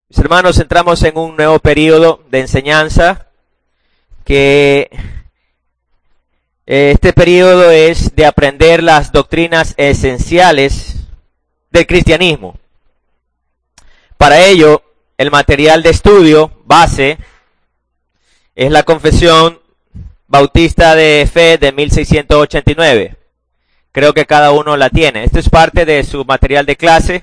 Mis hermanos, entramos en un nuevo periodo de enseñanza que este periodo es de aprender las doctrinas esenciales del cristianismo. Para ello, el material de estudio base es la Confesión Bautista de Fe de 1689. Creo que cada uno la tiene. Esto es parte de su material de clase,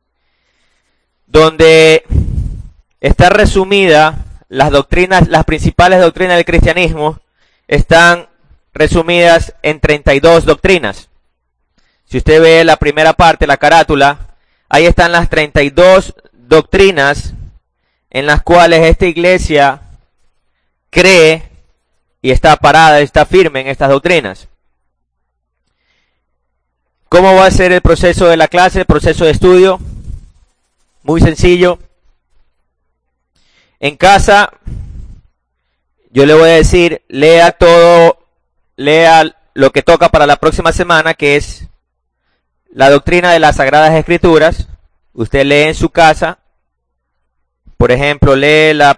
donde está resumida las doctrinas, las principales doctrinas del cristianismo, están resumidas en 32 doctrinas. Si usted ve la primera parte, la carátula, ahí están las 32 doctrinas en las cuales esta iglesia cree y está parada, está firme en estas doctrinas. ¿Cómo va a ser el proceso de la clase, el proceso de estudio? Muy sencillo. En casa, yo le voy a decir, lea lo que toca para la próxima semana, que es la doctrina de las Sagradas Escrituras. Usted lee en su casa, por ejemplo, lee la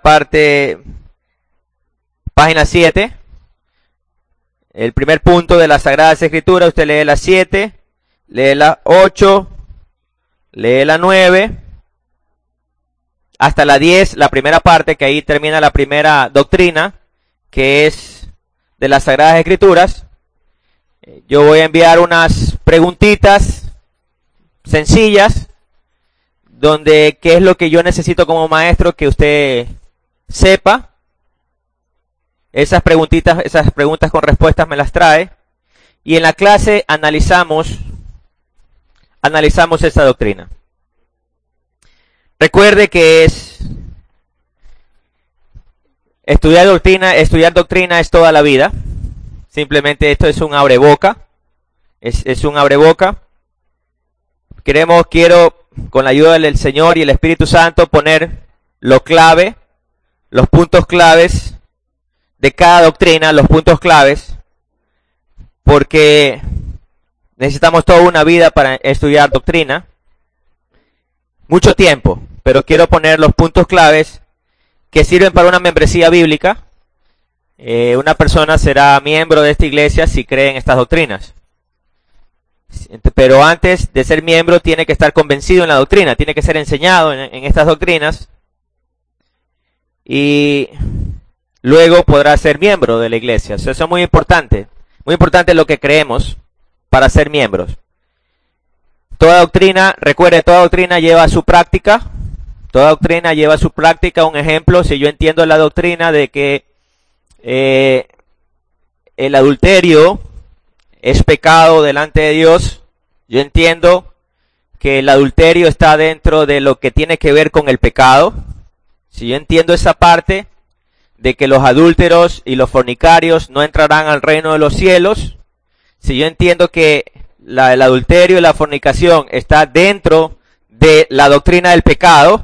página 7, el primer punto de las Sagradas Escrituras, usted lee la 7, lee la 8, lee la 9, hasta la 10, la primera parte, que ahí termina la primera doctrina, que es de las Sagradas Escrituras. Yo voy a enviar unas preguntitas sencillas, donde qué es lo que yo necesito como maestro que usted sepa. Esas preguntas con respuestas me las trae. Y en la clase analizamos esa doctrina. Recuerde que estudiar doctrina es toda la vida. Simplemente esto es un abreboca. Es un abreboca. Quiero, con la ayuda del Señor y el Espíritu Santo, poner los puntos claves de cada doctrina, los puntos claves, porque necesitamos toda una vida para estudiar doctrina. Mucho tiempo, pero quiero poner los puntos claves que sirven para una membresía bíblica. Una persona será miembro de esta iglesia si cree en estas doctrinas. Pero antes de ser miembro tiene que estar convencido en la doctrina, tiene que ser enseñado en estas doctrinas. Y luego podrá ser miembro de la iglesia. Eso es muy importante lo que creemos para ser miembros. Toda doctrina, recuerde, toda doctrina lleva a su práctica. Toda doctrina lleva a su práctica. Un ejemplo, si yo entiendo la doctrina de que el adulterio es pecado delante de Dios, yo entiendo que el adulterio está dentro de lo que tiene que ver con el pecado. Si yo entiendo esa parte de que los adúlteros y los fornicarios no entrarán al reino de los cielos, si yo entiendo que el adulterio y la fornicación está dentro de la doctrina del pecado,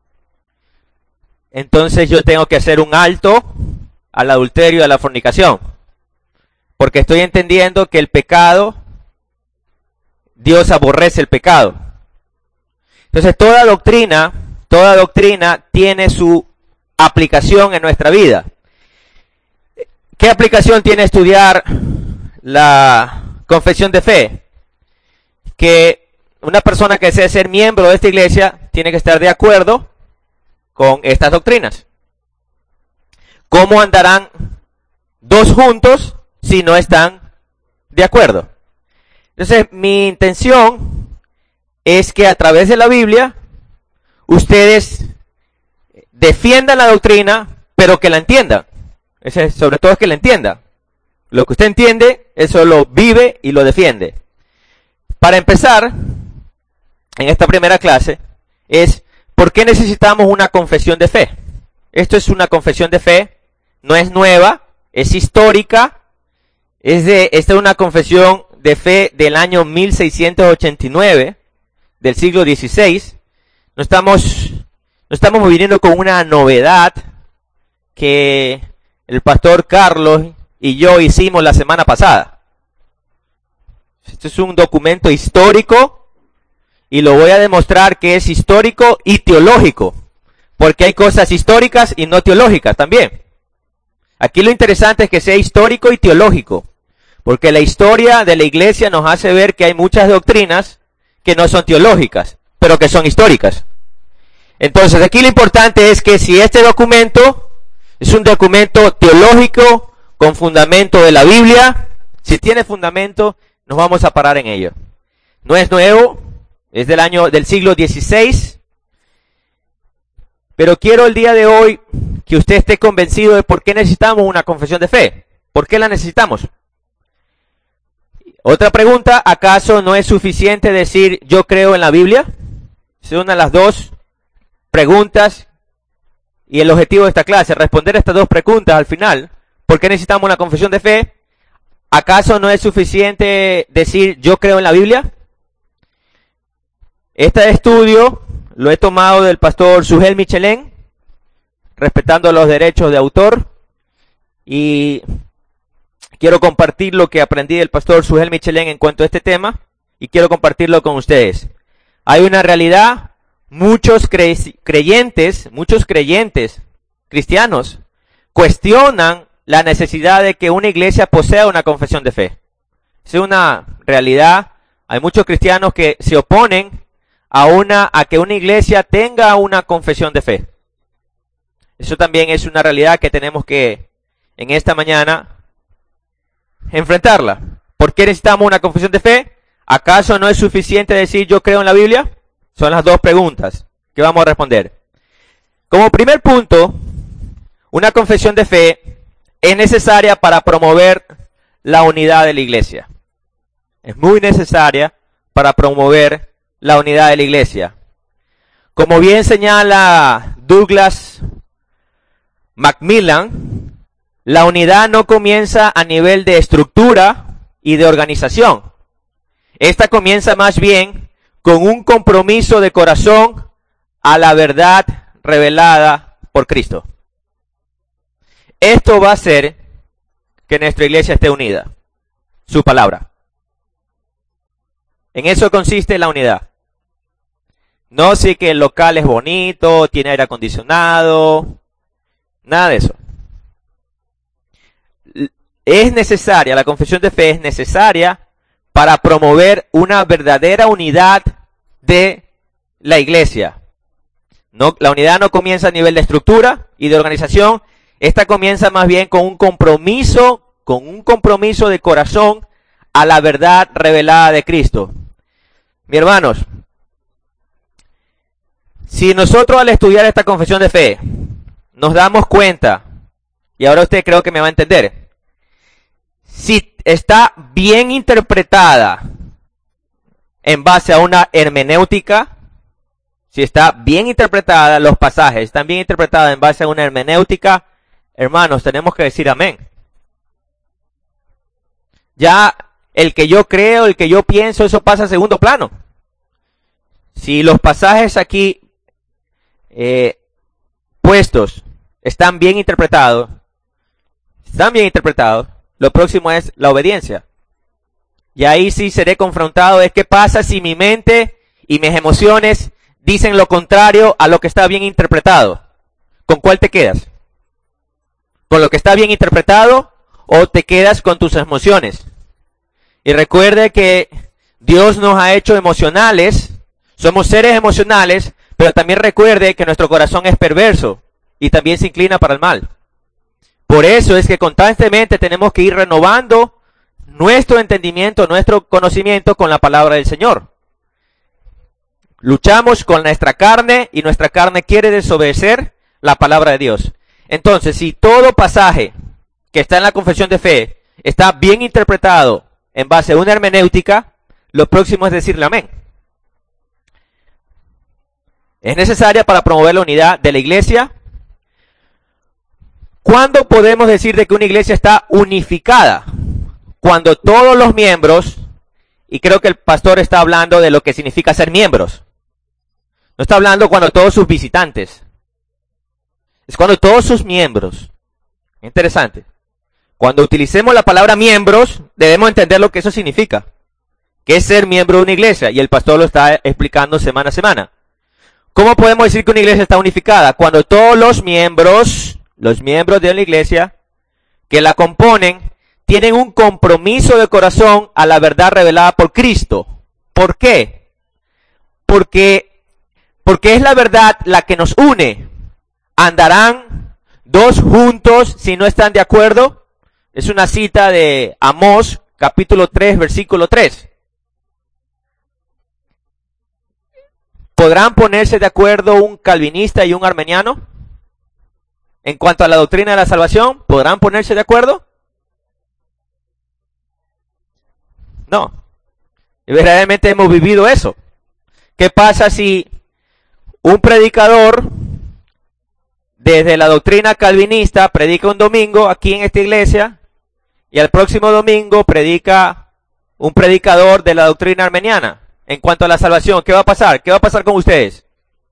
entonces yo tengo que hacer un alto al adulterio y a la fornicación, porque estoy entendiendo que el pecado, Dios aborrece el pecado. Entonces toda doctrina tiene su aplicación en nuestra vida. ¿Qué aplicación tiene estudiar la confesión de fe? Que una persona que desea ser miembro de esta iglesia tiene que estar de acuerdo con estas doctrinas. ¿Cómo andarán dos juntos si no están de acuerdo? Entonces, mi intención es que a través de la Biblia ustedes defiendan la doctrina, pero que la entiendan. Sobre todo es que la entienda. Lo que usted entiende, eso lo vive y lo defiende. Para empezar, en esta primera clase, es ¿por qué necesitamos una confesión de fe? Esto es una confesión de fe, no es nueva, es histórica, esta es una confesión de fe del año 1689, del siglo XVI. No estamos viviendo con una novedad que el pastor Carlos y yo hicimos la semana pasada. Esto es un documento histórico y lo voy a demostrar que es histórico y teológico. Porque hay cosas históricas y no teológicas también. Aquí lo interesante es que sea histórico y teológico. Porque la historia de la iglesia nos hace ver que hay muchas doctrinas que no son teológicas, pero que son históricas. Entonces aquí lo importante es que si este documento es un documento teológico con fundamento de la Biblia, si tiene fundamento, nos vamos a parar en ello. No es nuevo, es del siglo XVI, pero quiero el día de hoy que usted esté convencido de por qué necesitamos una confesión de fe. ¿Por qué la necesitamos? Otra pregunta, ¿acaso no es suficiente decir yo creo en la Biblia? Es una de las dos preguntas y el objetivo de esta clase, responder estas dos preguntas al final. ¿Por qué necesitamos una confesión de fe? ¿Acaso no es suficiente decir yo creo en la Biblia? Este estudio lo he tomado del pastor Sugel Michelén, respetando los derechos de autor, y quiero compartir lo que aprendí del pastor Sugel Michelén en cuanto a este tema, y quiero compartirlo con ustedes. Hay una realidad, muchos creyentes cristianos, cuestionan la necesidad de que una iglesia posea una confesión de fe. Es una realidad, hay muchos cristianos que se oponen a que una iglesia tenga una confesión de fe. Eso también es una realidad que tenemos que, en esta mañana, enfrentarla. ¿Por qué necesitamos una confesión de fe? ¿Acaso no es suficiente decir yo creo en la Biblia? Son las dos preguntas que vamos a responder. Como primer punto, una confesión de fe es necesaria para promover la unidad de la iglesia. Es muy necesaria para promover la unidad de la iglesia. Como bien señala Douglas Macmillan, la unidad no comienza a nivel de estructura y de organización. Esta comienza más bien con un compromiso de corazón a la verdad revelada por Cristo. Esto va a hacer que nuestra iglesia esté unida. Su palabra. En eso consiste la unidad. No sé que el local es bonito, tiene aire acondicionado, nada de eso. Es necesaria, la confesión de fe es necesaria para promover una verdadera unidad de la iglesia. No, la unidad no comienza a nivel de estructura y de organización, esta comienza más bien con un compromiso de corazón a la verdad revelada de Cristo. Mis hermanos, si nosotros al estudiar esta confesión de fe nos damos cuenta, y ahora usted creo que me va a entender, si está bien interpretada en base a una hermenéutica, si está bien interpretada, los pasajes están bien interpretados en base a una hermenéutica, hermanos, tenemos que decir amén. Ya el que yo creo, el que yo pienso, eso pasa a segundo plano. Si los pasajes aquí puestos están bien interpretados, lo próximo es la obediencia. Y ahí sí seré confrontado, es qué pasa si mi mente y mis emociones dicen lo contrario a lo que está bien interpretado. ¿Con cuál te quedas? ¿Con lo que está bien interpretado o te quedas con tus emociones? Y recuerde que Dios nos ha hecho emocionales, somos seres emocionales, pero también recuerde que nuestro corazón es perverso y también se inclina para el mal. Por eso es que constantemente tenemos que ir renovando nuestro entendimiento, nuestro conocimiento con la palabra del Señor. Luchamos con nuestra carne y nuestra carne quiere desobedecer la palabra de Dios. Entonces, si todo pasaje que está en la confesión de fe está bien interpretado en base a una hermenéutica, lo próximo es decirle amén. Es necesaria para promover la unidad de la iglesia. ¿Cuándo podemos decir de que una iglesia está unificada? Cuando todos los miembros, y creo que el pastor está hablando de lo que significa ser miembros. No está hablando cuando todos sus visitantes. Es cuando todos sus miembros. Interesante. Cuando utilicemos la palabra miembros, debemos entender lo que eso significa. ¿Qué es ser miembro de una iglesia? Y el pastor lo está explicando semana a semana. ¿Cómo podemos decir que una iglesia está unificada? Cuando todos los miembros de la iglesia que la componen, tienen un compromiso de corazón a la verdad revelada por Cristo. ¿Por qué? Porque es la verdad la que nos une. ¿Andarán dos juntos si no están de acuerdo? Es una cita de Amós, capítulo 3, versículo 3. ¿Podrán ponerse de acuerdo un calvinista y un armeniano? En cuanto a la doctrina de la salvación, ¿podrán ponerse de acuerdo? No. Y verdaderamente hemos vivido eso. ¿Qué pasa si un predicador desde la doctrina calvinista predica un domingo aquí en esta iglesia y al próximo domingo predica un predicador de la doctrina armeniana? En cuanto a la salvación, ¿qué va a pasar? ¿Qué va a pasar con ustedes?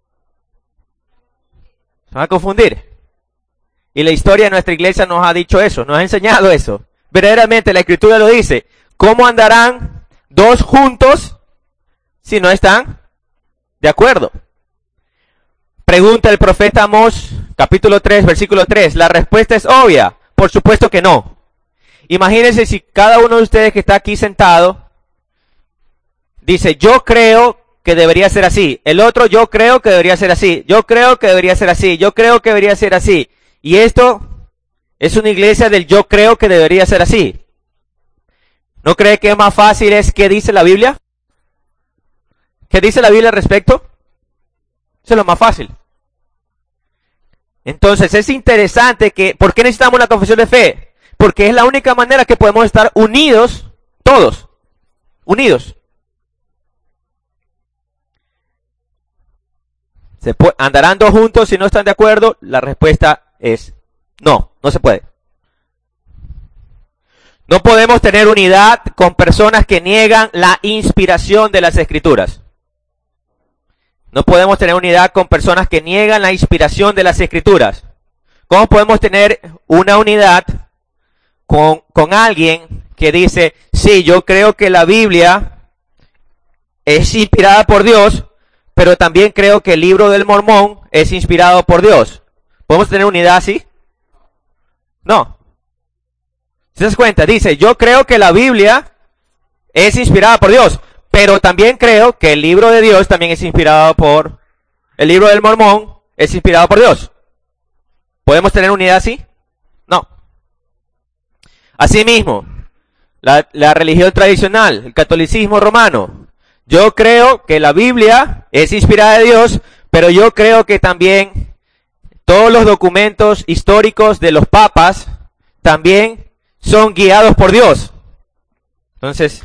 Se van a confundir. Y la historia de nuestra iglesia nos ha dicho eso, nos ha enseñado eso. Verdaderamente la Escritura lo dice. ¿Cómo andarán dos juntos si no están de acuerdo? Pregunta el profeta Amós, capítulo 3, versículo 3. La respuesta es obvia. Por supuesto que no. Imagínense si cada uno de ustedes que está aquí sentado dice, yo creo que debería ser así. El otro, yo creo que debería ser así. Yo creo que debería ser así. Yo creo que debería ser así. Y esto es una iglesia del yo creo que debería ser así. ¿No cree que es más fácil es qué dice la Biblia? ¿Qué dice la Biblia al respecto? Eso es lo más fácil. Entonces es interesante que, ¿por qué necesitamos una confesión de fe? Porque es la única manera que podemos estar unidos, todos, unidos. ¿Andarán dos juntos si no están de acuerdo? La respuesta es no, no se puede. No podemos tener unidad con personas que niegan la inspiración de las Escrituras. No podemos tener unidad con personas que niegan la inspiración de las Escrituras. ¿Cómo podemos tener una unidad con alguien que dice, sí, yo creo que la Biblia es inspirada por Dios, pero también creo que el libro del Mormón es inspirado por Dios? ¿Podemos tener unidad así? No. ¿Se das cuenta? Dice, yo creo que la Biblia es inspirada por Dios, pero también creo que el libro de Dios también es inspirado por... El libro del Mormón es inspirado por Dios. ¿Podemos tener unidad así? No. Asimismo, la religión tradicional, el catolicismo romano. Yo creo que la Biblia es inspirada de Dios, pero yo creo que también todos los documentos históricos de los papas también son guiados por Dios. Entonces,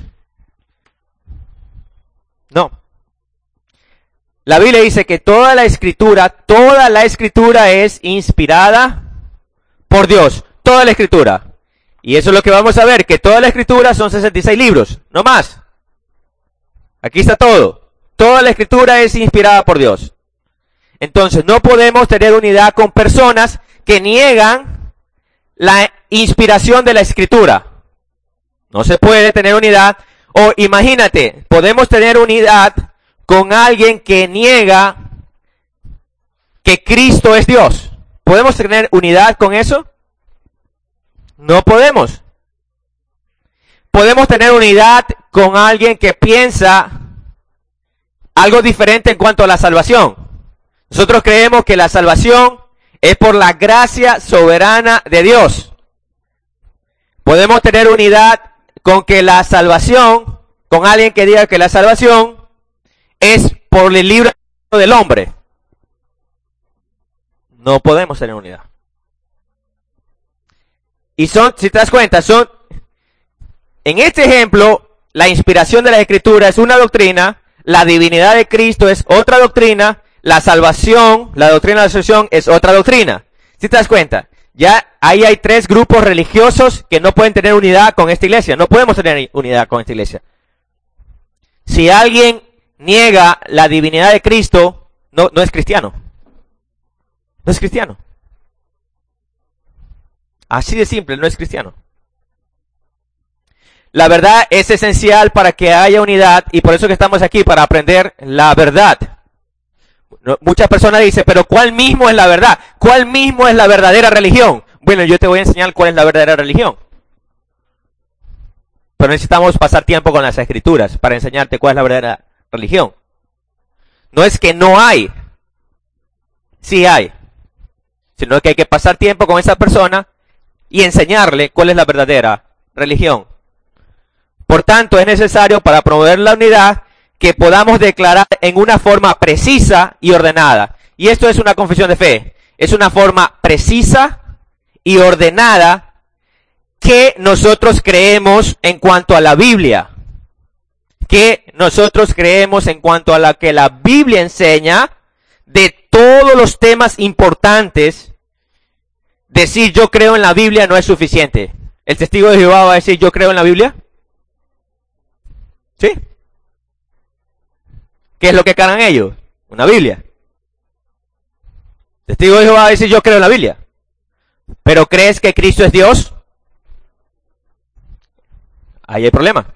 no. La Biblia dice que toda la escritura es inspirada por Dios. Toda la escritura. Y eso es lo que vamos a ver, que toda la escritura son 66 libros, no más. Aquí está todo. Toda la escritura es inspirada por Dios. Entonces, no podemos tener unidad con personas que niegan la inspiración de la escritura. No se puede tener unidad. O imagínate, podemos tener unidad con alguien que niega que Cristo es Dios. ¿Podemos tener unidad con eso? No podemos. Podemos tener unidad con alguien que piensa algo diferente en cuanto a la salvación. Nosotros creemos que la salvación es por la gracia soberana de Dios. Podemos tener unidad con que la salvación, con alguien que diga que la salvación es por el libre del hombre. No podemos tener unidad. Y son, si te das cuenta, en este ejemplo, la inspiración de la Escritura es una doctrina, la divinidad de Cristo es otra doctrina, la salvación, la doctrina de la salvación es otra doctrina. Si te das cuenta, ya ahí hay tres grupos religiosos que no pueden tener unidad con esta iglesia. No podemos tener unidad con esta iglesia. Si alguien niega la divinidad de Cristo, no es cristiano. No es cristiano. Así de simple, no es cristiano. La verdad es esencial para que haya unidad y por eso que estamos aquí, para aprender la verdad. Muchas personas dicen, pero ¿cuál mismo es la verdad? ¿Cuál mismo es la verdadera religión? Bueno, yo te voy a enseñar cuál es la verdadera religión. Pero necesitamos pasar tiempo con las escrituras para enseñarte cuál es la verdadera religión. No es que no hay, sí hay, sino que hay que pasar tiempo con esa persona y enseñarle cuál es la verdadera religión. Por tanto, es necesario para promover la unidad que podamos declarar en una forma precisa y ordenada. Y esto es una confesión de fe. Es una forma precisa y ordenada que nosotros creemos en cuanto a la Biblia. Que nosotros creemos en cuanto a la que la Biblia enseña de todos los temas importantes. Decir yo creo en la Biblia no es suficiente. ¿El testigo de Jehová va a decir yo creo en la Biblia? ¿Sí? ¿Qué es lo que cargan ellos? Una Biblia. El testigo de Jehová va a decir yo creo en la Biblia. ¿Pero crees que Cristo es Dios? Ahí hay problema.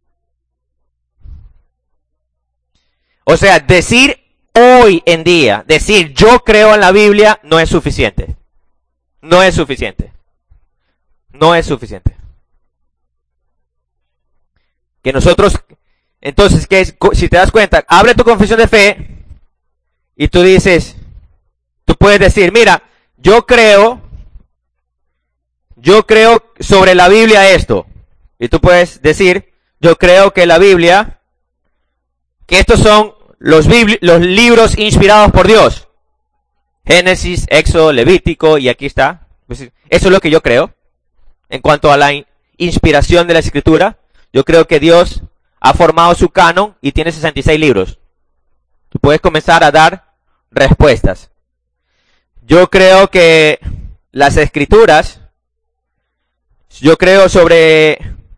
O sea, decir hoy en día, decir yo creo en la Biblia no es suficiente. No es suficiente. No es suficiente. Que nosotros, entonces, si te das cuenta, abre tu confesión de fe y tú dices, tú puedes decir, mira, yo creo sobre la Biblia esto. Y tú puedes decir, yo creo que la Biblia, que estos son los libros inspirados por Dios. Génesis, Éxodo, Levítico, y aquí está. Eso es lo que yo creo. En cuanto a la inspiración de la Escritura, yo creo que Dios ha formado su canon y tiene 66 libros. Tú puedes comenzar a dar respuestas. Yo creo que las Escrituras, yo creo sobre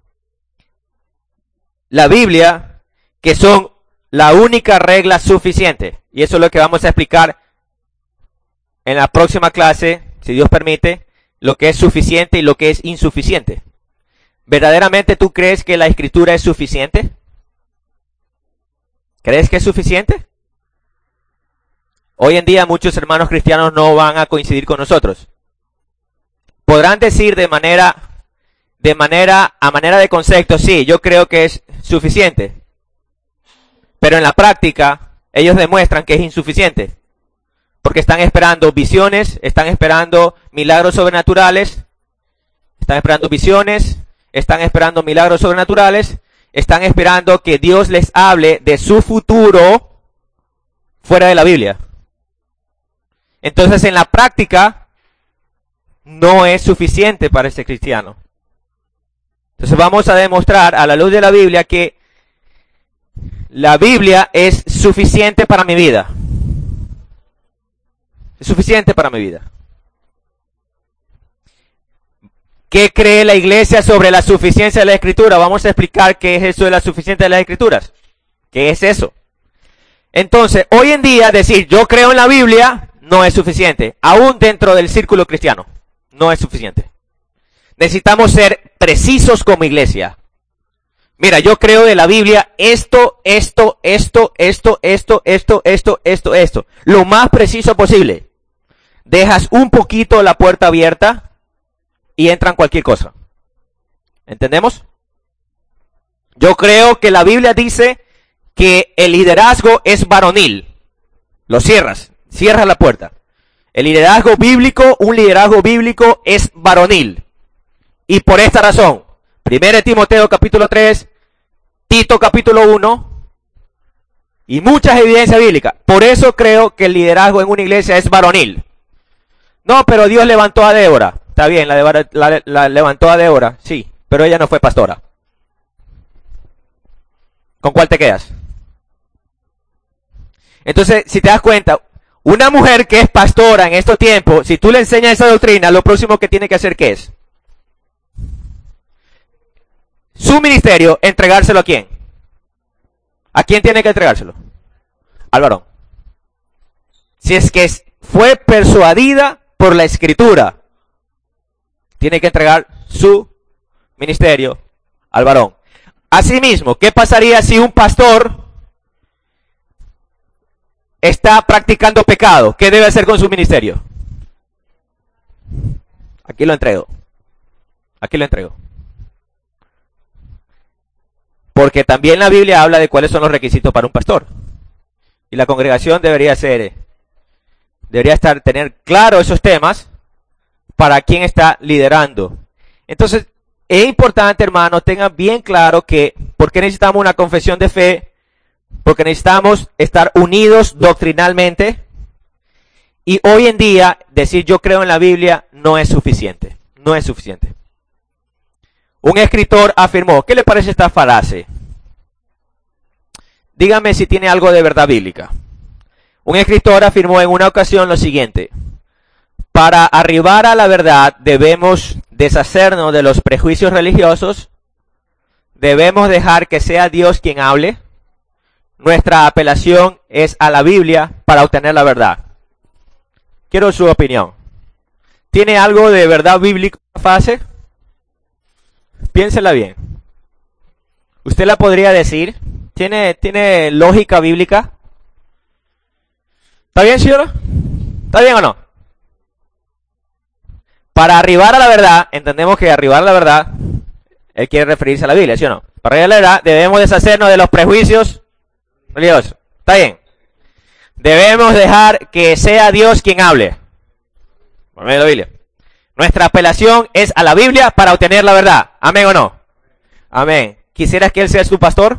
la Biblia, que son la única regla suficiente. Y eso es lo que vamos a explicar en la próxima clase, si Dios permite, lo que es suficiente y lo que es insuficiente. ¿Verdaderamente tú crees que la Escritura es suficiente? ¿Crees que es suficiente? Hoy en día muchos hermanos cristianos no van a coincidir con nosotros. Podrán decir a manera de concepto, sí, yo creo que es suficiente. Pero en la práctica, ellos demuestran que es insuficiente. Porque están esperando visiones, están esperando milagros sobrenaturales, están esperando visiones, están esperando milagros sobrenaturales, están esperando que Dios les hable de su futuro fuera de la Biblia. Entonces, en la práctica, no es suficiente para ese cristiano. Entonces vamos a demostrar a la luz de la Biblia que la Biblia es suficiente para mi vida. Es suficiente para mi vida. ¿Qué cree la iglesia sobre la suficiencia de la Escritura? Vamos a explicar qué es eso de la suficiencia de las Escrituras. ¿Qué es eso? Entonces, hoy en día decir yo creo en la Biblia no es suficiente. Aún dentro del círculo cristiano, no es suficiente. Necesitamos ser precisos como iglesia. Mira, yo creo de la Biblia esto. Lo más preciso posible. Dejas un poquito la puerta abierta y entran cualquier cosa. ¿Entendemos? Yo creo que la Biblia dice que el liderazgo es varonil. Lo cierras la puerta. El liderazgo bíblico, un liderazgo bíblico es varonil. Y por esta razón, 1 Timoteo capítulo 3, Tito capítulo 1 y muchas evidencias bíblicas. Por eso creo que el liderazgo en una iglesia es varonil. No, pero Dios levantó a Débora. Está bien, la levantó a Débora, sí, pero ella no fue pastora. ¿Con cuál te quedas? Entonces, si te das cuenta, una mujer que es pastora en estos tiempos, si tú le enseñas esa doctrina, lo próximo que tiene que hacer, ¿qué es? Su ministerio, entregárselo ¿a quién? ¿A quién tiene que entregárselo? Al varón. Si es que fue persuadida por la Escritura, tiene que entregar su ministerio al varón. Asimismo, ¿qué pasaría si un pastor está practicando pecado, ¿qué debe hacer con su ministerio? Aquí lo entrego. Aquí lo entrego. Porque también la Biblia habla de cuáles son los requisitos para un pastor. Y la congregación debería tener claro esos temas para quien está liderando. Entonces, es importante, hermanos, tengan bien claro que, ¿por qué necesitamos una confesión de fe? Porque necesitamos estar unidos doctrinalmente. Y hoy en día, decir yo creo en la Biblia no es suficiente. No es suficiente. Un escritor afirmó, ¿qué le parece esta frase? Dígame si tiene algo de verdad bíblica. Un escritor afirmó en una ocasión lo siguiente: para arribar a la verdad debemos deshacernos de los prejuicios religiosos, debemos dejar que sea Dios quien hable, nuestra apelación es a la Biblia para obtener la verdad. Quiero su opinión. ¿Tiene algo de verdad bíblica en la frase? Piénsela bien. ¿Usted la podría decir? ¿Tiene lógica bíblica? ¿Está bien, señora? ¿Está bien o no? Para arribar a la verdad, entendemos que arribar a la verdad, él quiere referirse a la Biblia, ¿sí o no? Para arribar a la verdad, debemos deshacernos de los prejuicios religiosos. ¿Está bien? Debemos dejar que sea Dios quien hable. Por medio de la Biblia. Nuestra apelación es a la Biblia para obtener la verdad. ¿Amén o no? Amén. ¿Quisieras que Él sea su pastor?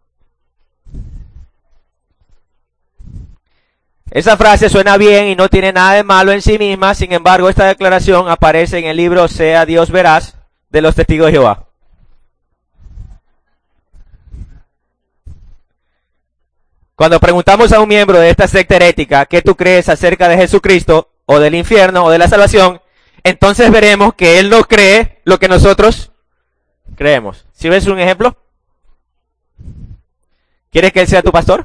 Esa frase suena bien y no tiene nada de malo en sí misma. Sin embargo, esta declaración aparece en el libro Sea Dios Veraz de los Testigos de Jehová. Cuando preguntamos a un miembro de esta secta herética, ¿qué tú crees acerca de Jesucristo o del infierno o de la salvación? Entonces veremos que él no cree lo que nosotros creemos. ¿Sí ves un ejemplo? ¿Quieres que él sea tu pastor?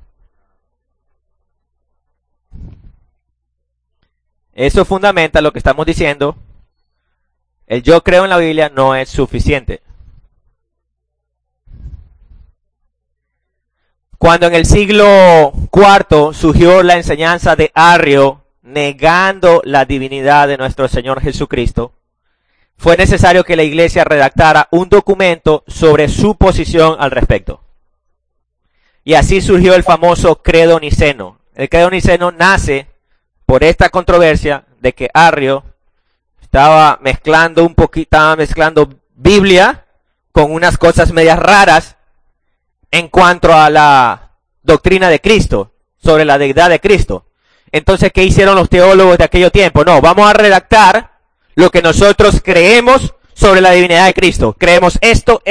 Eso fundamenta lo que estamos diciendo. El yo creo en la Biblia no es suficiente. Cuando en el siglo IV surgió la enseñanza de Arrio, negando la divinidad de nuestro Señor Jesucristo, fue necesario que la iglesia redactara un documento sobre su posición al respecto. Y así surgió el famoso credo niceno. El credo niceno nace por esta controversia de que Arrio estaba mezclando Biblia con unas cosas medias raras en cuanto a la doctrina de Cristo, sobre la deidad de Cristo. Entonces, ¿qué hicieron los teólogos de aquello tiempo? No, vamos a redactar lo que nosotros creemos sobre la divinidad de Cristo. Creemos esto.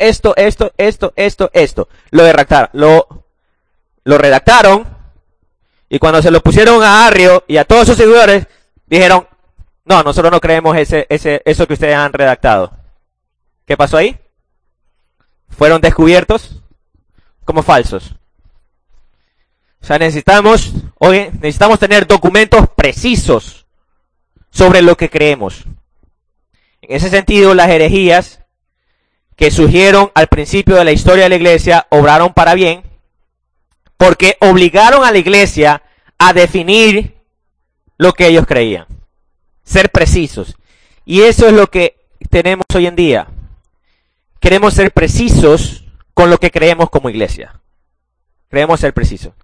Lo redactaron, y cuando se lo pusieron a Arrio y a todos sus seguidores, dijeron, no, nosotros no creemos eso que ustedes han redactado. ¿Qué pasó ahí? Fueron descubiertos como falsos. O sea, necesitamos tener documentos precisos sobre lo que creemos. En ese sentido, las herejías que surgieron al principio de la historia de la iglesia obraron para bien, porque obligaron a la iglesia a definir lo que ellos creían, ser precisos. Y eso es lo que tenemos hoy en día. Queremos ser precisos con lo que creemos como iglesia. Queremos ser precisos.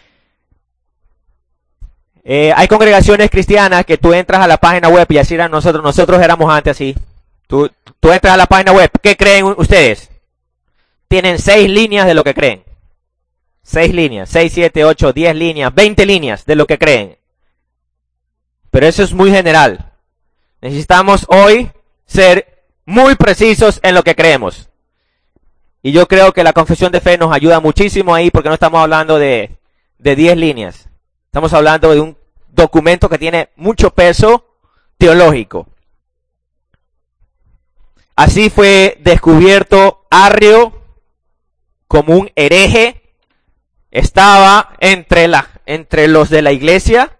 Hay congregaciones cristianas que tú entras a la página web y así eran nosotros éramos antes así. Tú entras a la página web, ¿qué creen ustedes? Tienen 6 líneas de lo que creen. 6 líneas, 6, 7, 8, 10 líneas, 20 líneas de lo que creen. Pero eso es muy general. Necesitamos hoy ser muy precisos en lo que creemos. Y yo creo que la confesión de fe nos ayuda muchísimo ahí, porque no estamos hablando de 10 líneas. Estamos hablando de un documento que tiene mucho peso teológico. Así fue descubierto Arrio como un hereje. Estaba entre los de la iglesia.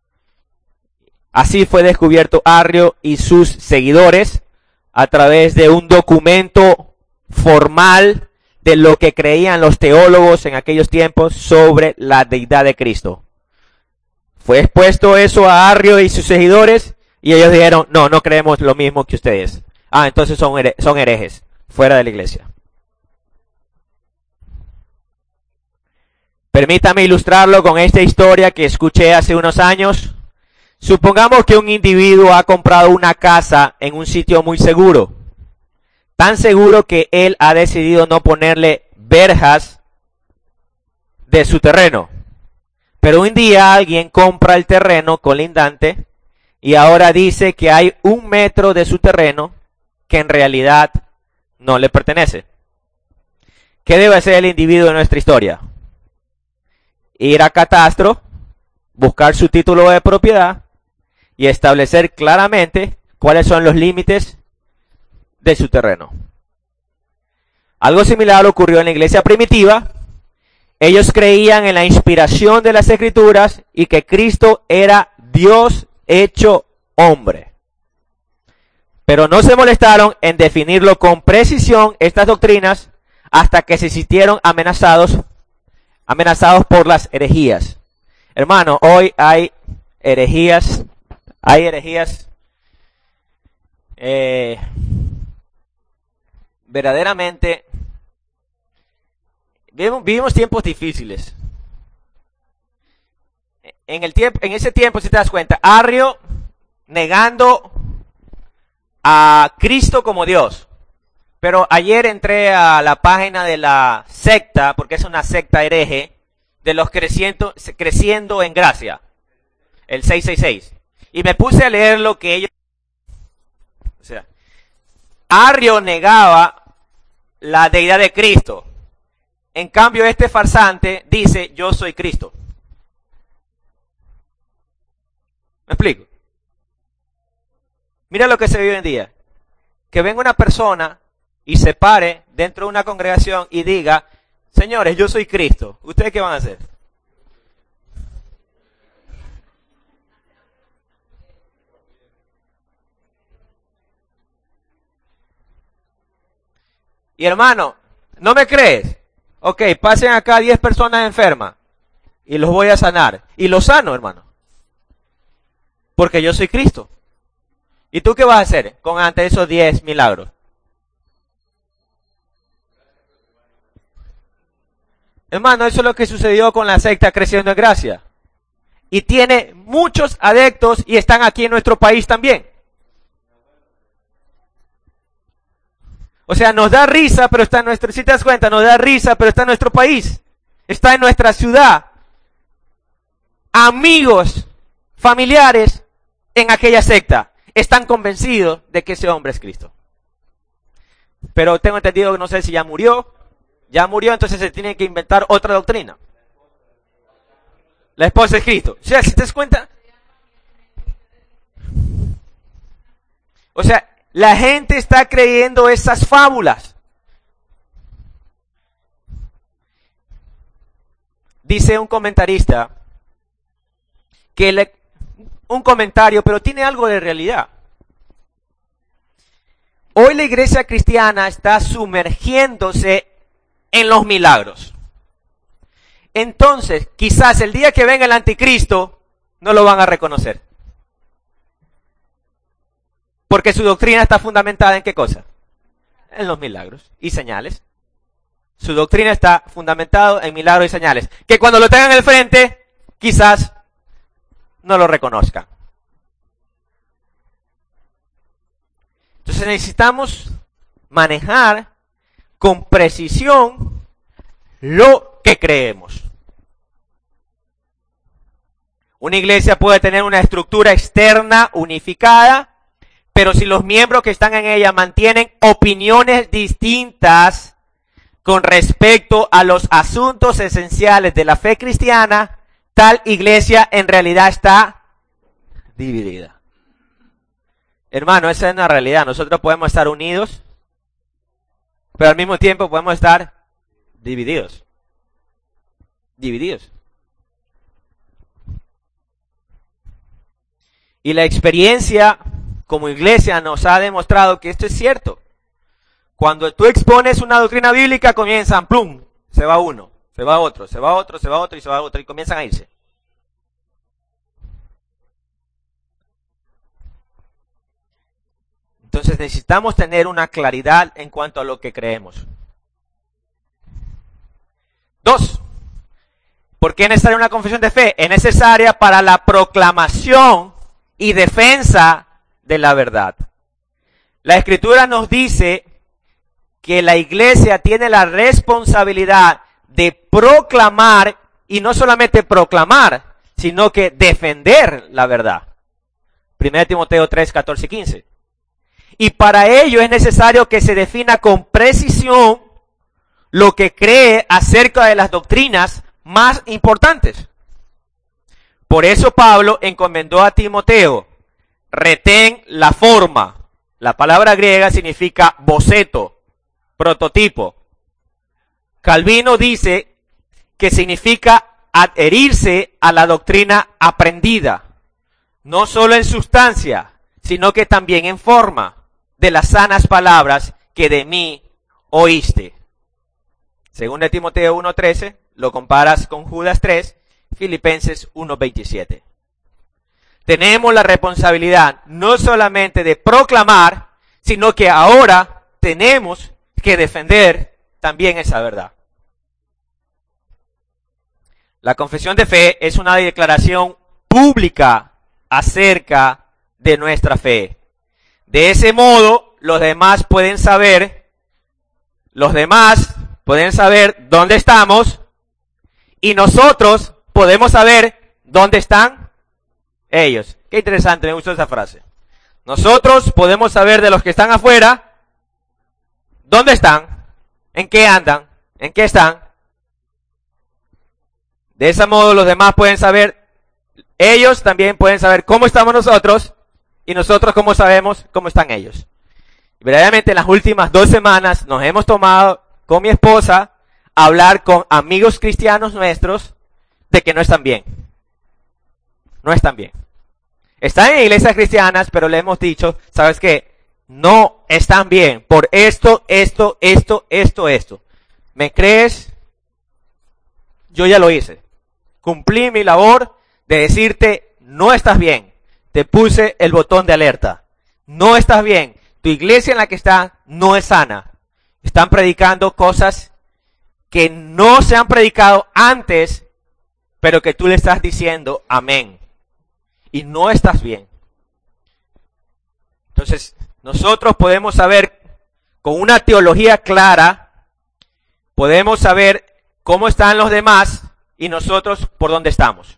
Así fue descubierto Arrio y sus seguidores a través de un documento formal de lo que creían los teólogos en aquellos tiempos sobre la deidad de Cristo. Fue expuesto eso a Arrio y sus seguidores y ellos dijeron, no, no creemos lo mismo que ustedes. Entonces son herejes, fuera de la iglesia. Permítame ilustrarlo con esta historia que escuché hace unos años. Supongamos que un individuo ha comprado una casa en un sitio muy seguro. Tan seguro que él ha decidido no ponerle verjas de su terreno. Pero un día alguien compra el terreno colindante y ahora dice que hay 1 metro de su terreno que en realidad no le pertenece. ¿Qué debe hacer el individuo en nuestra historia? Ir a catastro, buscar su título de propiedad y establecer claramente cuáles son los límites de su terreno. Algo similar ocurrió en la iglesia primitiva. Ellos creían en la inspiración de las Escrituras y que Cristo era Dios hecho hombre. Pero no se molestaron en definirlo con precisión estas doctrinas hasta que se sintieron amenazados por las herejías. Hermano, hoy hay herejías verdaderamente. Vivimos tiempos difíciles. En ese tiempo, si te das cuenta, Arrio negando a Cristo como Dios. Pero ayer entré a la página de la secta, porque es una secta hereje, de los creciendo en gracia, el 666. Y me puse a leer lo que ellos... O sea, Arrio negaba la deidad de Cristo. En cambio, este farsante dice, yo soy Cristo. ¿Me explico? Mira lo que se vive hoy en día. Que venga una persona y se pare dentro de una congregación y diga, señores, yo soy Cristo. ¿Ustedes qué van a hacer? Y hermano, ¿no me crees? Ok, pasen acá 10 personas enfermas y los voy a sanar. Y los sano, hermano. Porque yo soy Cristo. ¿Y tú qué vas a hacer con ante esos 10 milagros? Hermano, eso es lo que sucedió con la secta Creciendo en Gracia. Y tiene muchos adeptos y están aquí en nuestro país también. O sea, nos da risa, pero está en nuestro... Si te das cuenta, nos da risa, pero está en nuestro país. Está en nuestra ciudad. Amigos, familiares en aquella secta están convencidos de que ese hombre es Cristo. Pero tengo entendido que no sé si ya murió. Ya murió, entonces se tiene que inventar otra doctrina. La esposa es Cristo. O sea, si te das cuenta... O sea, la gente está creyendo esas fábulas. Dice un comentarista que un comentario, pero tiene algo de realidad. Hoy la iglesia cristiana está sumergiéndose en los milagros. Entonces, quizás el día que venga el anticristo, no lo van a reconocer. Porque su doctrina está fundamentada ¿en qué cosa? En los milagros y señales. Su doctrina está fundamentada en milagros y señales. Que cuando lo tengan en el frente, quizás no lo reconozcan. Entonces necesitamos manejar con precisión lo que creemos. Una iglesia puede tener una estructura externa unificada, pero si los miembros que están en ella mantienen opiniones distintas con respecto a los asuntos esenciales de la fe cristiana, tal iglesia en realidad está dividida. Hermano, esa es una realidad. Nosotros podemos estar unidos, pero al mismo tiempo podemos estar divididos. Divididos. Y la experiencia como iglesia nos ha demostrado que esto es cierto. Cuando tú expones una doctrina bíblica, comienzan, plum, se va uno, se va otro, se va otro, se va otro y se va otro y comienzan a irse. Entonces necesitamos tener una claridad en cuanto a lo que creemos. 2. ¿Por qué es necesaria una confesión de fe? Es necesaria para la proclamación y defensa de la verdad. La Escritura nos dice que la iglesia tiene la responsabilidad de proclamar, y no solamente proclamar, sino que defender la verdad. 1 Timoteo 3, 14 y 15. Y para ello es necesario que se defina con precisión lo que cree acerca de las doctrinas más importantes. Por eso Pablo encomendó a Timoteo, retén la forma. La palabra griega significa boceto, prototipo. Calvino dice que significa adherirse a la doctrina aprendida, no solo en sustancia, sino que también en forma de las sanas palabras que de mí oíste. Según de Timoteo 1:13, lo comparas con Judas 3, Filipenses 1:27. Tenemos la responsabilidad no solamente de proclamar, sino que ahora tenemos que defender también esa verdad. La confesión de fe es una declaración pública acerca de nuestra fe. De ese modo, los demás pueden saber dónde estamos y nosotros podemos saber dónde están ellos. Qué interesante, me gustó esa frase. Nosotros podemos saber de los que están afuera dónde están, en qué andan, en qué están. De ese modo los demás pueden saber, ellos también pueden saber cómo estamos nosotros y nosotros cómo sabemos cómo están ellos. Y verdaderamente en las últimas 2 semanas nos hemos tomado con mi esposa a hablar con amigos cristianos nuestros de que no están bien. No están bien. Están en iglesias cristianas, pero le hemos dicho, ¿sabes qué? No están bien por esto. ¿Me crees? Yo ya lo hice. Cumplí mi labor de decirte, no estás bien. Te puse el botón de alerta. No estás bien. Tu iglesia en la que estás no es sana. Están predicando cosas que no se han predicado antes, pero que tú le estás diciendo amén. Y no estás bien. Entonces, nosotros podemos saber, con una teología clara, podemos saber cómo están los demás y nosotros por dónde estamos.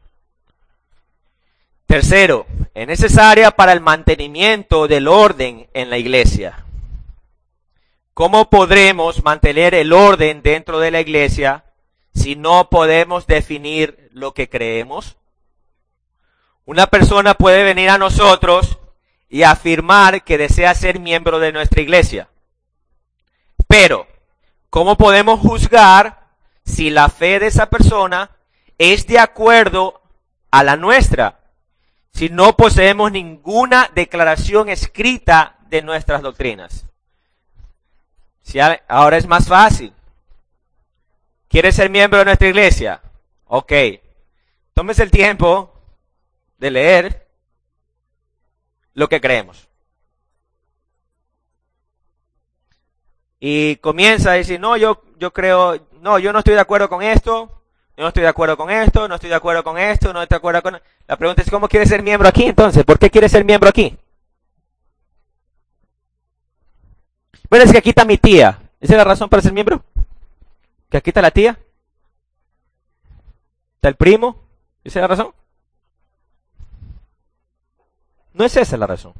Tercero, es necesaria para el mantenimiento del orden en la iglesia. ¿Cómo podremos mantener el orden dentro de la iglesia si no podemos definir lo que creemos? Una persona puede venir a nosotros y afirmar que desea ser miembro de nuestra iglesia. Pero, ¿cómo podemos juzgar si la fe de esa persona es de acuerdo a la nuestra? Si no poseemos ninguna declaración escrita de nuestras doctrinas. Si ahora es más fácil. ¿Quieres ser miembro de nuestra iglesia? Ok. Tómese el tiempo de leer lo que creemos. Y comienza a decir, no, yo creo, no, yo no estoy de acuerdo con esto. Yo no estoy de acuerdo con esto, no estoy de acuerdo con esto, no estoy de acuerdo con... La pregunta es, ¿cómo quieres ser miembro aquí entonces? ¿Por qué quieres ser miembro aquí? Bueno, es que aquí está mi tía. ¿Esa es la razón para ser miembro? ¿Que aquí está la tía? ¿Está el primo? ¿Esa es la razón? No es esa la razón.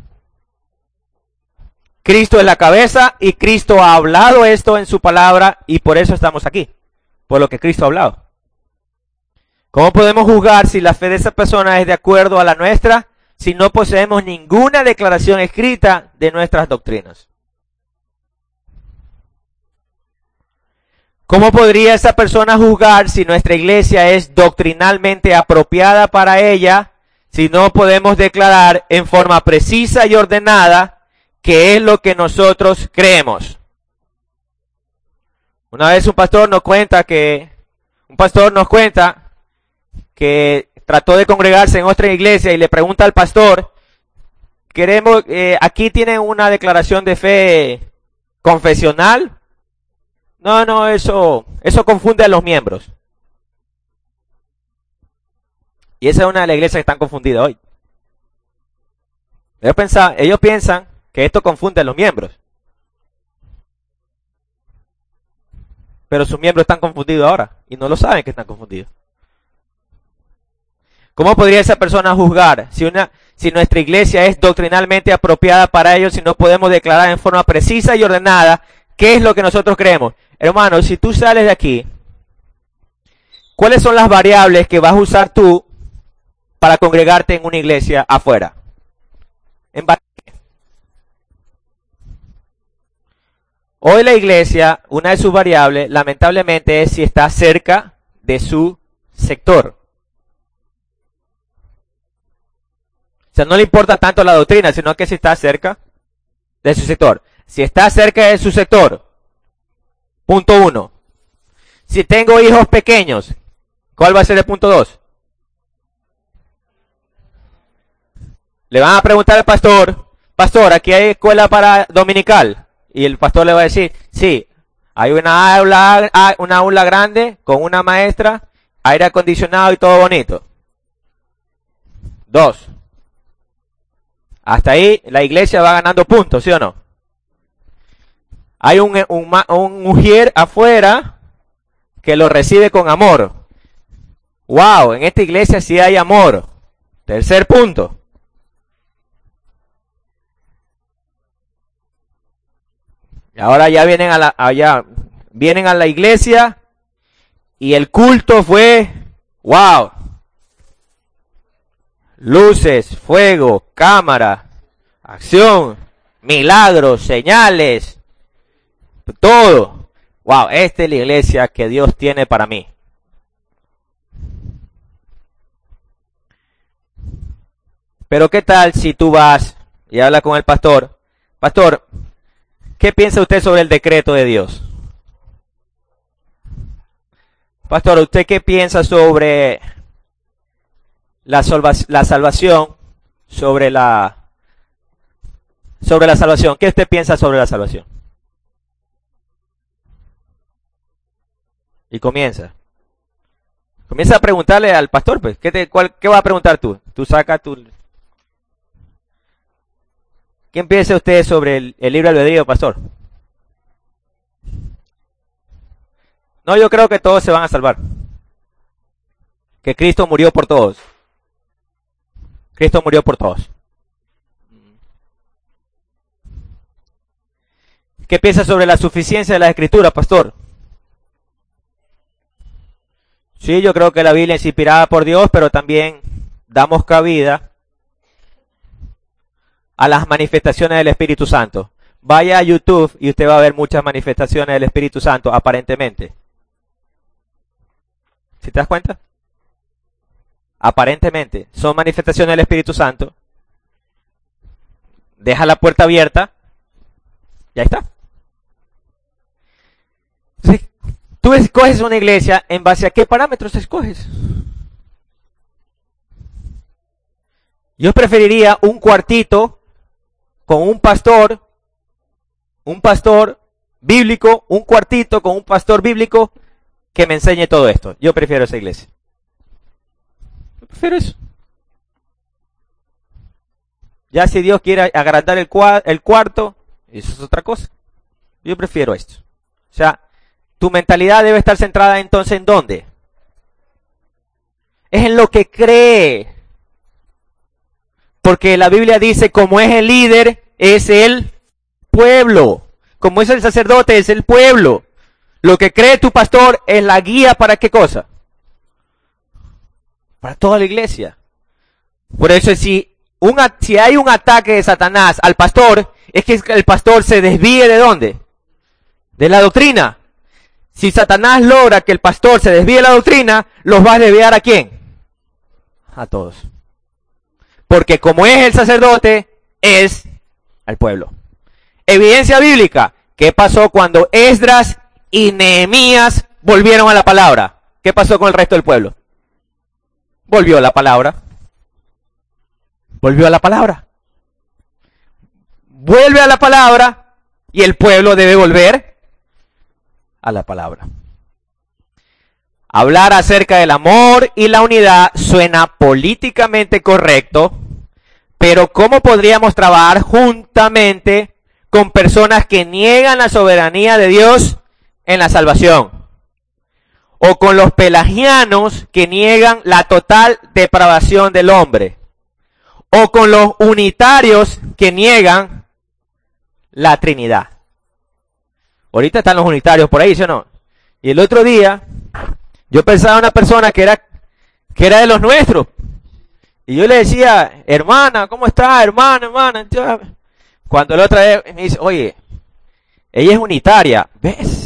Cristo es la cabeza y Cristo ha hablado esto en su palabra y por eso estamos aquí. Por lo que Cristo ha hablado. ¿Cómo podemos juzgar si la fe de esa persona es de acuerdo a la nuestra si no poseemos ninguna declaración escrita de nuestras doctrinas? ¿Cómo podría esa persona juzgar si nuestra iglesia es doctrinalmente apropiada para ella si no podemos declarar en forma precisa y ordenada qué es lo que nosotros creemos? Una vez un pastor nos cuenta que trató de congregarse en otra iglesia y le pregunta al pastor, aquí tienen una declaración de fe confesional. No, eso confunde a los miembros. Y esa es una de las iglesias que están confundidas hoy. Ellos piensan que esto confunde a los miembros. Pero sus miembros están confundidos ahora y no lo saben que están confundidos. ¿Cómo podría esa persona juzgar si nuestra iglesia es doctrinalmente apropiada para ellos, si no podemos declarar en forma precisa y ordenada qué es lo que nosotros creemos? Hermano, si tú sales de aquí, ¿cuáles son las variables que vas a usar tú para congregarte en una iglesia afuera? Hoy la iglesia, una de sus variables, lamentablemente, es si está cerca de su sector. O sea, no le importa tanto la doctrina, sino que si está cerca de su sector. Si está cerca de su sector, punto 1. Si tengo hijos pequeños, ¿cuál va a ser el punto 2? Le van a preguntar al pastor, ¿aquí hay escuela para dominical? Y el pastor le va a decir, sí, hay una aula grande con una maestra, aire acondicionado y todo bonito. 2. Hasta ahí la iglesia va ganando puntos, ¿sí o no? Hay un mujer afuera que lo recibe con amor. Wow, en esta iglesia sí hay amor. Tercer punto. Ahora ya vienen a la iglesia y el culto fue, wow. Luces, fuego, cámara, acción, milagros, señales, todo. Wow, esta es la iglesia que Dios tiene para mí. Pero ¿qué tal si tú vas y hablas con el pastor? Pastor, ¿qué piensa usted sobre el decreto de Dios? Pastor, ¿usted qué piensa sobre la salvación? Sobre la salvación. ¿Qué usted piensa sobre la salvación? Y comienza a preguntarle al pastor, pues, ¿qué vas a preguntar tú? Tú saca tu... ¿Quién piensa usted sobre el libre albedrío, pastor? No, yo creo que todos se van a salvar. Que Cristo murió por todos. Cristo murió por todos. ¿Qué piensa sobre la suficiencia de la Escritura, pastor? Sí, yo creo que la Biblia es inspirada por Dios, pero también damos cabida a las manifestaciones del Espíritu Santo. Vaya a YouTube y usted va a ver muchas manifestaciones del Espíritu Santo, aparentemente. ¿Sí te das cuenta? Aparentemente son manifestaciones del Espíritu Santo. Deja la puerta abierta y ahí está. Entonces, tú escoges una iglesia en base a qué parámetros escoges. Yo preferiría un cuartito con un pastor bíblico, un cuartito con un pastor bíblico que me enseñe todo esto. Yo prefiero esa iglesia. Yo prefiero eso. Ya si Dios quiere agrandar el cuarto, eso es otra cosa. Yo prefiero esto. O sea, tu mentalidad debe estar centrada entonces ¿en dónde? Es en lo que cree. Porque la Biblia dice, como es el líder, es el pueblo. Como es el sacerdote, es el pueblo. Lo que cree tu pastor es la guía para qué cosa. Para toda la iglesia. Por eso si hay un ataque de Satanás al pastor, es que el pastor se desvíe ¿de dónde? De la doctrina. Si Satanás logra que el pastor se desvíe de la doctrina, ¿los va a desviar a quién? A todos. Porque como es el sacerdote, es al pueblo. Evidencia bíblica. ¿Qué pasó cuando Esdras y Nehemías volvieron a la palabra. ¿Qué pasó con el resto del pueblo? Volvió a la palabra. Volvió a la palabra. Vuelve a la palabra y el pueblo debe volver a la palabra. Hablar acerca del amor y la unidad suena políticamente correcto, pero ¿cómo podríamos trabajar juntamente con personas que niegan la soberanía de Dios en la salvación? O con los pelagianos que niegan la total depravación del hombre. O con los unitarios que niegan la Trinidad. Ahorita están los unitarios por ahí, ¿sí o no? Y el otro día, yo pensaba en una persona que era de los nuestros. Y yo le decía, hermana, ¿cómo está? Hermana. Cuando la otra vez me dice, oye, ella es unitaria. ¿Ves?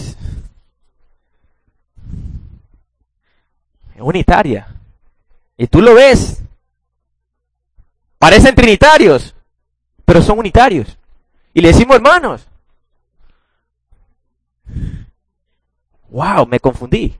Es unitaria. Y tú lo ves. Parecen trinitarios, pero son unitarios. Y le decimos hermanos. Wow, me confundí.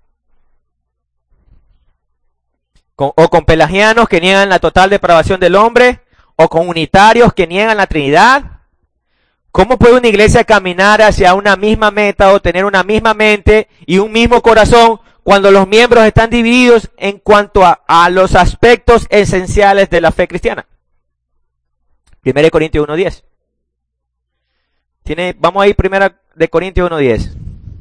O con pelagianos que niegan la total depravación del hombre, o con unitarios que niegan la Trinidad. ¿Cómo puede una iglesia caminar hacia una misma meta o tener una misma mente y un mismo corazón cuando los miembros están divididos en cuanto a los aspectos esenciales de la fe cristiana? 1 Corintios 1:10. Vamos a ir 1 Corintios 1:10.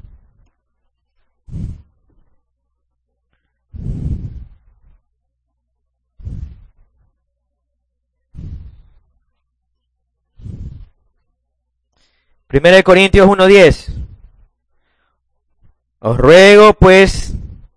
Primera de Corintios 1:10. Os ruego pues,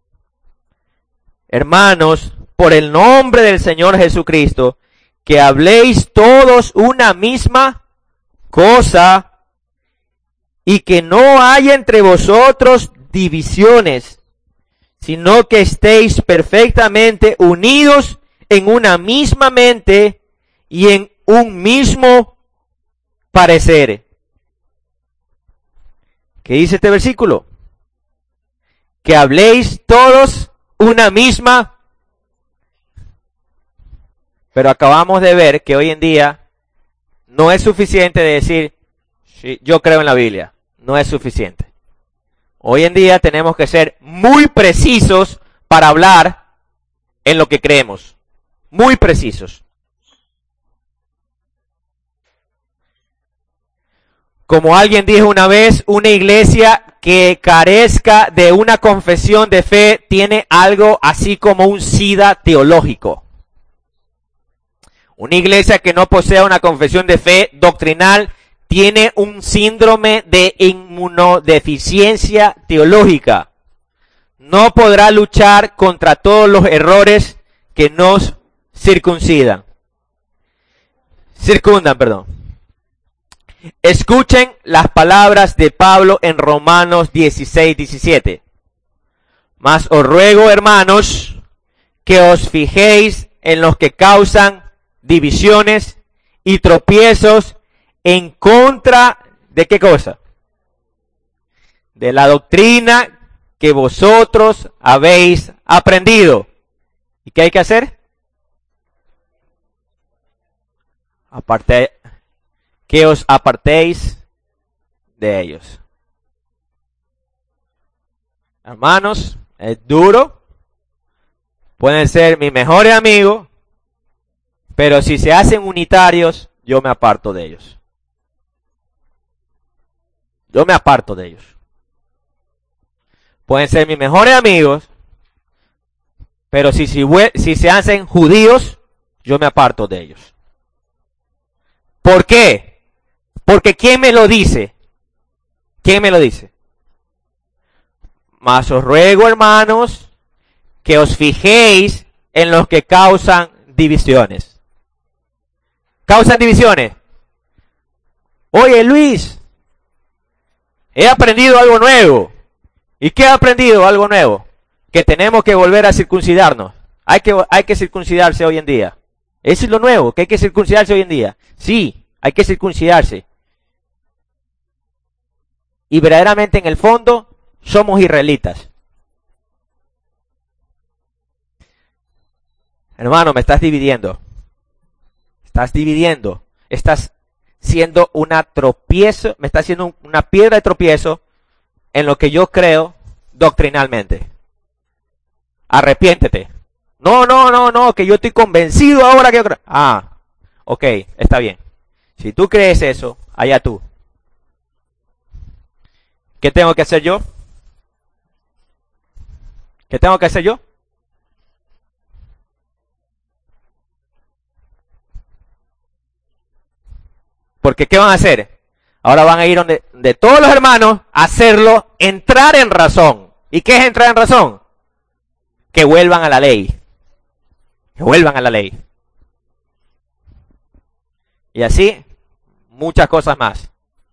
hermanos, por el nombre del Señor Jesucristo, que habléis todos una misma cosa y que no haya entre vosotros divisiones, sino que estéis perfectamente unidos en una misma mente y en un mismo parecer. ¿Qué dice este versículo? Que habléis todos una misma. Pero acabamos de ver que hoy en día no es suficiente de decir, sí, yo creo en la Biblia. No es suficiente. Hoy en día tenemos que ser muy precisos para hablar en lo que creemos. Muy precisos. Como alguien dijo una vez, una iglesia que carezca de una confesión de fe tiene algo así como un SIDA teológico. Una iglesia que no posea una confesión de fe doctrinal tiene un síndrome de inmunodeficiencia teológica. No podrá luchar contra todos los errores que nos circundan. Escuchen las palabras de Pablo en Romanos 16:17. Mas os ruego, hermanos, que os fijéis en los que causan divisiones y tropiezos en contra de ¿qué cosa? De la doctrina que vosotros habéis aprendido. ¿Y qué hay que hacer? Que os apartéis de ellos. Hermanos, es duro. Pueden ser mis mejores amigos, pero si se hacen unitarios, yo me aparto de ellos. Yo me aparto de ellos. Pueden ser mis mejores amigos, pero si se hacen judíos, yo me aparto de ellos. ¿Por qué? Porque ¿quién me lo dice? ¿Quién me lo dice? Mas os ruego, hermanos, que os fijéis en los que causan divisiones. ¿Causan divisiones? Oye, Luis, he aprendido algo nuevo. ¿Y qué he aprendido? Algo nuevo. Que tenemos que volver a circuncidarnos. Hay que circuncidarse hoy en día. Eso es lo nuevo, que hay que circuncidarse hoy en día. Sí, hay que circuncidarse. y verdaderamente en el fondo somos israelitas. Hermano, me estás dividiendo. Estás dividiendo. Estás siendo una tropiezo, me estás haciendo una piedra de tropiezo en lo que yo creo doctrinalmente. Arrepiéntete. No, que yo estoy convencido ahora que yo creo. Ah, ok, está bien. Si tú crees eso, allá tú. ¿Qué tengo que hacer yo? ¿Qué tengo que hacer yo? Porque ¿qué van a hacer? Ahora van a ir donde todos los hermanos a hacerlo entrar en razón. ¿Y qué es entrar en razón? Que vuelvan a la ley. Que vuelvan a la ley. Y así, muchas cosas más.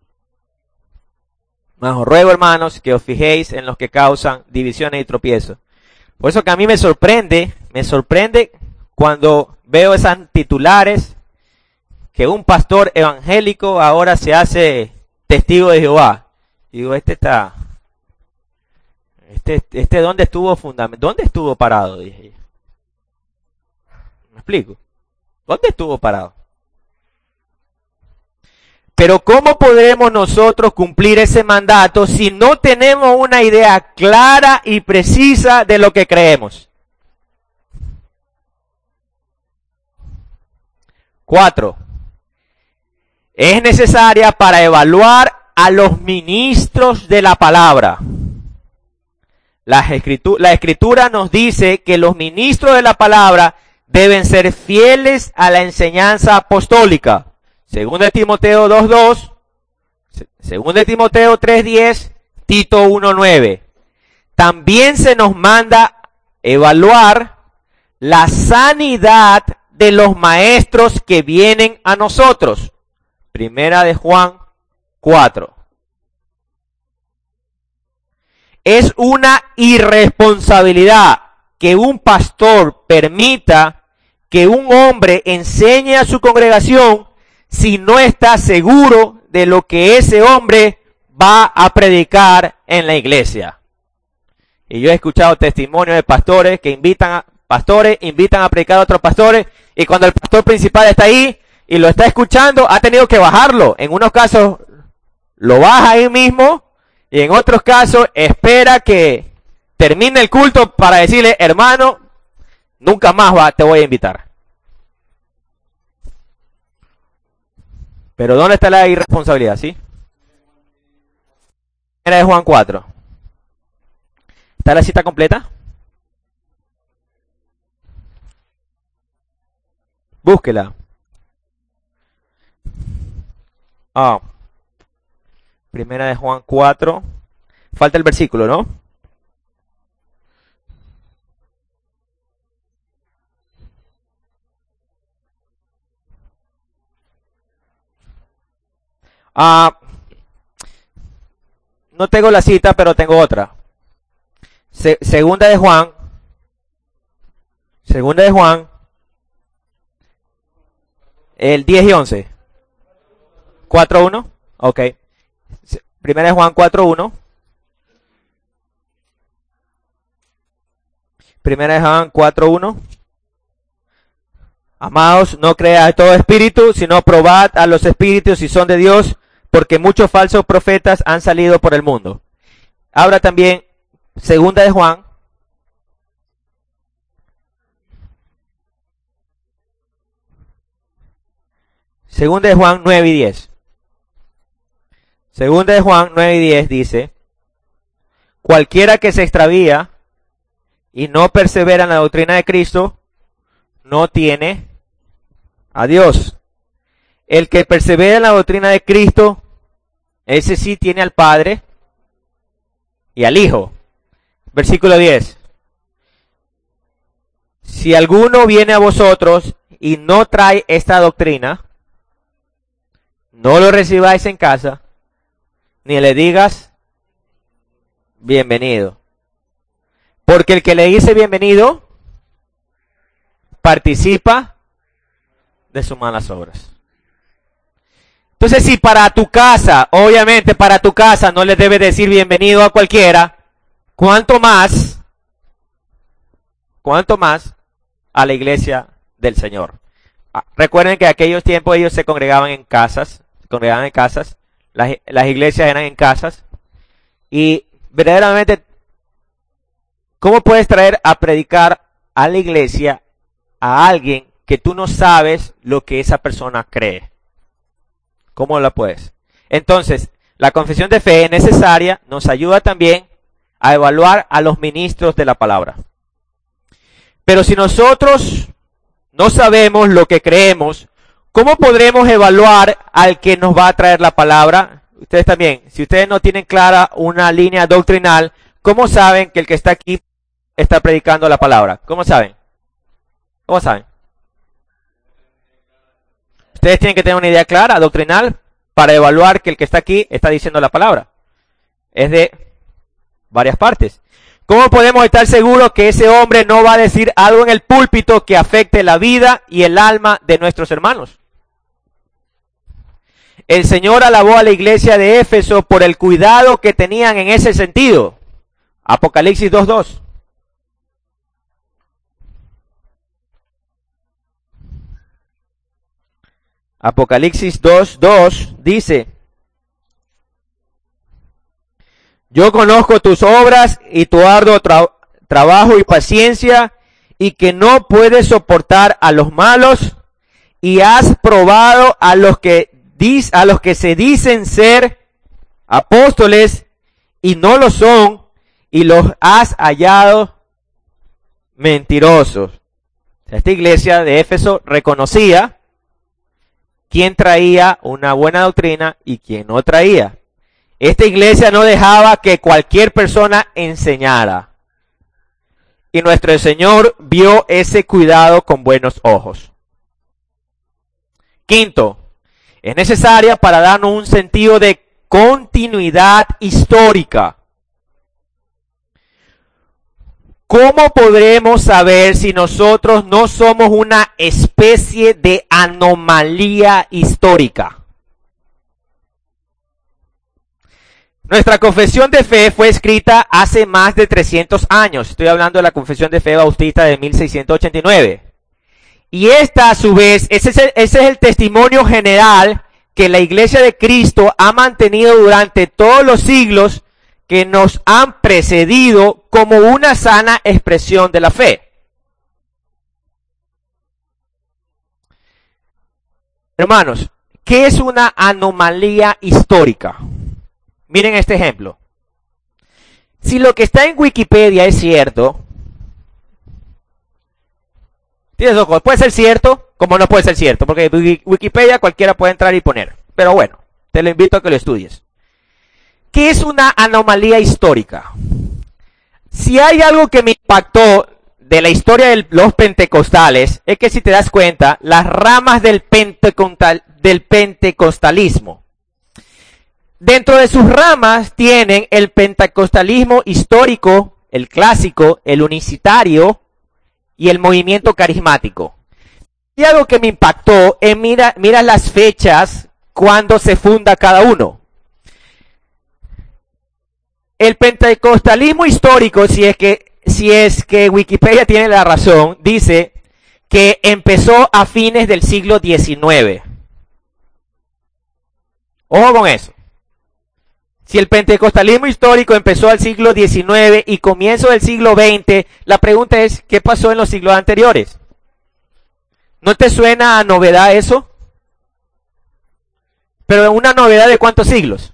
Mas os ruego, hermanos, que os fijéis en los que causan divisiones y tropiezos. Por eso que a mí me sorprende cuando veo esas titulares que un pastor evangélico ahora se hace testigo de Jehová. Y digo, ¿dónde estuvo parado? Dije. ¿Me explico? ¿Dónde estuvo parado? Pero ¿cómo podremos nosotros cumplir ese mandato si no tenemos una idea clara y precisa de lo que creemos? 4. Es necesaria para evaluar a los ministros de la palabra. La escritura nos dice que los ministros de la palabra deben ser fieles a la enseñanza apostólica. Según de Timoteo 2:2, según de Timoteo 3:10, Tito 1:9. También se nos manda evaluar la sanidad de los maestros que vienen a nosotros. Primera de Juan 4. Es una irresponsabilidad que un pastor permita que un hombre enseñe a su congregación si no está seguro de lo que ese hombre va a predicar en la iglesia. Y yo he escuchado testimonios de pastores que invitan a predicar a otros pastores, y cuando el pastor principal está ahí y lo está escuchando, ha tenido que bajarlo. En unos casos lo baja ahí mismo, y en otros casos espera que termine el culto para decirle, hermano, nunca más te voy a invitar. Pero ¿dónde está la irresponsabilidad? ¿Sí? Era de Juan 4. ¿Está la cita completa? Búsquela. Primera de Juan 4. Falta el versículo, ¿no? No tengo la cita, pero tengo otra. Segunda de Juan, el 10 y 11. 4:1, ok. Primera de Juan 4:1. Primera de Juan 4:1. Amados, no creáis todo espíritu, sino probad a los espíritus si son de Dios, porque muchos falsos profetas han salido por el mundo. Ahora también, segunda de Juan. Segunda de Juan 9 y 10. Segunda de Juan 9 y 10 dice, cualquiera que se extravía y no persevera en la doctrina de Cristo, no tiene a Dios. El que persevera en la doctrina de Cristo, ese sí tiene al Padre y al Hijo. Versículo 10. Si alguno viene a vosotros y no trae esta doctrina, no lo recibáis en casa, ni le digas bienvenido. Porque el que le dice bienvenido, participa de sus malas obras. Entonces, si para tu casa, obviamente para tu casa no le debes decir bienvenido a cualquiera, ¿cuánto más a la iglesia del Señor? Recuerden que en aquellos tiempos ellos se congregaban en casas, las iglesias eran en casas, y verdaderamente, ¿cómo puedes traer a predicar a la iglesia a alguien que tú no sabes lo que esa persona cree? ¿Cómo la puedes? Entonces, la confesión de fe es necesaria, nos ayuda también a evaluar a los ministros de la palabra. Pero si nosotros no sabemos lo que creemos, ¿cómo podremos evaluar al que nos va a traer la palabra? Ustedes también, si ustedes no tienen clara una línea doctrinal, ¿cómo saben que el que está aquí está predicando la palabra? ¿Cómo saben? ¿Cómo saben? Ustedes tienen que tener una idea clara, doctrinal, para evaluar que el que está aquí está diciendo la palabra. Es de varias partes. ¿Cómo podemos estar seguros que ese hombre no va a decir algo en el púlpito que afecte la vida y el alma de nuestros hermanos? El Señor alabó a la iglesia de Éfeso por el cuidado que tenían en ese sentido. Apocalipsis 2:2. Apocalipsis 2:2 dice: yo conozco tus obras y tu arduo trabajo y paciencia, y que no puedes soportar a los malos, y has probado a los que se dicen ser apóstoles y no lo son, y los has hallado mentirosos. Esta iglesia de Éfeso reconocía quién traía una buena doctrina y quién no traía. Esta iglesia no dejaba que cualquier persona enseñara. Y nuestro Señor vio ese cuidado con buenos ojos. Quinto, es necesaria para darnos un sentido de continuidad histórica. ¿Cómo podremos saber si nosotros no somos una especie de anomalía histórica? Nuestra confesión de fe fue escrita hace más de 300 años. Estoy hablando de la confesión de fe bautista de 1689. Y esta, a su vez, ese es el testimonio general que la Iglesia de Cristo ha mantenido durante todos los siglos que nos han precedido como una sana expresión de la fe. Hermanos, ¿qué es una anomalía histórica? Miren este ejemplo. Si lo que está en Wikipedia es cierto, puede ser cierto, como no puede ser cierto, porque Wikipedia cualquiera puede entrar y poner. Pero bueno, te lo invito a que lo estudies. ¿Qué es una anomalía histórica? Si hay algo que me impactó de la historia de los pentecostales, es que si te das cuenta, las ramas del pentecostalismo, dentro de sus ramas tienen el pentecostalismo histórico, el clásico, el unicitario y el movimiento carismático. Y algo que me impactó es mira las fechas cuando se funda cada uno. El pentecostalismo histórico, si es que Wikipedia tiene la razón, dice que empezó a fines del siglo XIX. Ojo con eso. Si el pentecostalismo histórico empezó al siglo XIX y comienzo del siglo XX, la pregunta es, ¿qué pasó en los siglos anteriores? ¿No te suena a novedad eso? Pero una novedad de ¿cuántos siglos?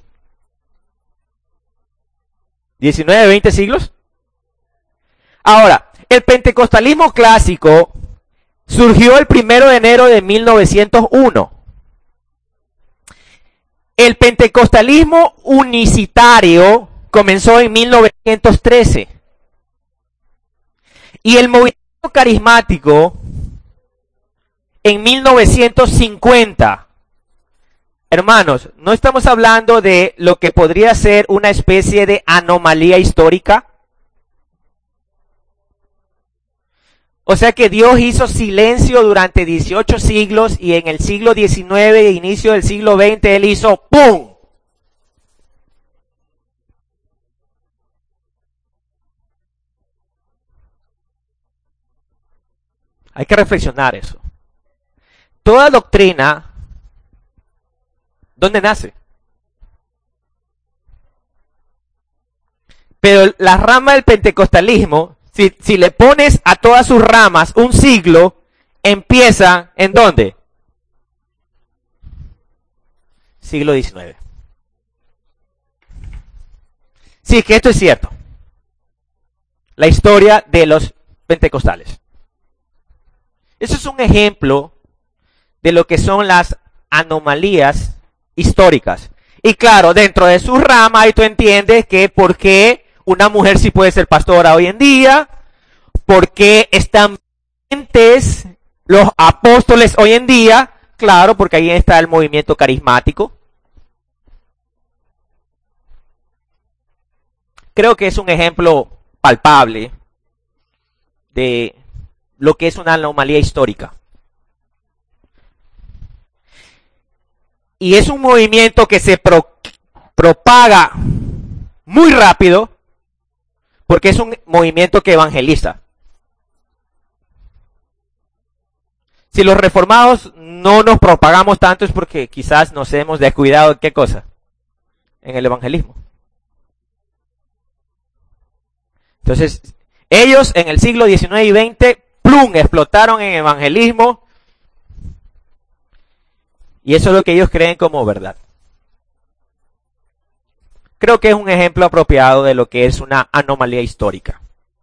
¿19, 20 siglos? Ahora, el pentecostalismo clásico surgió el 1 de enero de 1901. El pentecostalismo unicitario comenzó en 1913. Y el movimiento carismático en 1950. Hermanos, ¿no estamos hablando de lo que podría ser una especie de anomalía histórica? O sea que Dios hizo silencio durante 18 siglos y en el siglo XIX e inicio del siglo XX Él hizo ¡pum! Hay que reflexionar eso. Toda doctrina, ¿dónde nace? Pero la rama del pentecostalismo, si le pones a todas sus ramas un siglo, empieza ¿en dónde? Siglo XIX. Sí, que esto es cierto. La historia de los pentecostales. Eso es un ejemplo de lo que son las anomalías históricas. Y claro, dentro de su rama, ahí tú entiendes que por qué una mujer sí puede ser pastora hoy en día, por qué están vigentes los apóstoles hoy en día, claro, porque ahí está el movimiento carismático. Creo que es un ejemplo palpable de lo que es una anomalía histórica. Y es un movimiento que se propaga muy rápido porque es un movimiento que evangeliza. Si los reformados no nos propagamos tanto es porque quizás nos hemos descuidado en qué cosa, en el evangelismo. Entonces, ellos en el siglo XIX y XX, plum, explotaron en evangelismo. Y eso es lo que ellos creen como verdad. Creo que es un ejemplo apropiado de lo que es una anomalía histórica.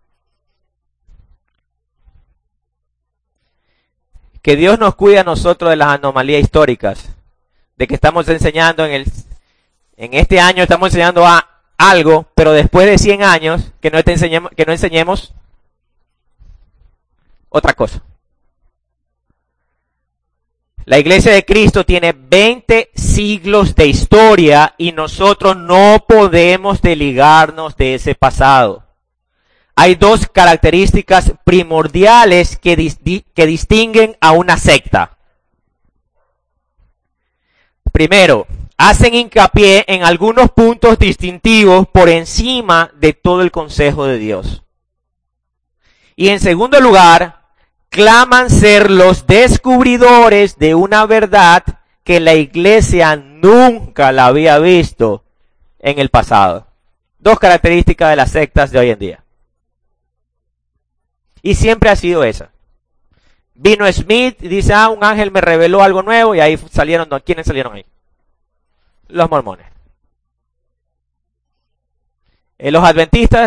Que Dios nos cuide a nosotros de las anomalías históricas. De que estamos enseñando en este año estamos enseñando algo, pero después de 100 años que no enseñemos otra cosa. La Iglesia de Cristo tiene 20 siglos de historia y nosotros no podemos desligarnos de ese pasado. Hay dos características primordiales que distinguen a una secta. Primero, hacen hincapié en algunos puntos distintivos por encima de todo el consejo de Dios. Y en segundo lugar, claman ser los descubridores de una verdad que la iglesia nunca la había visto en el pasado. Dos características de las sectas de hoy en día. Y siempre ha sido esa. Vino Smith y dice, un ángel me reveló algo nuevo y ahí salieron, ¿quiénes salieron ahí? Los mormones. Los adventistas,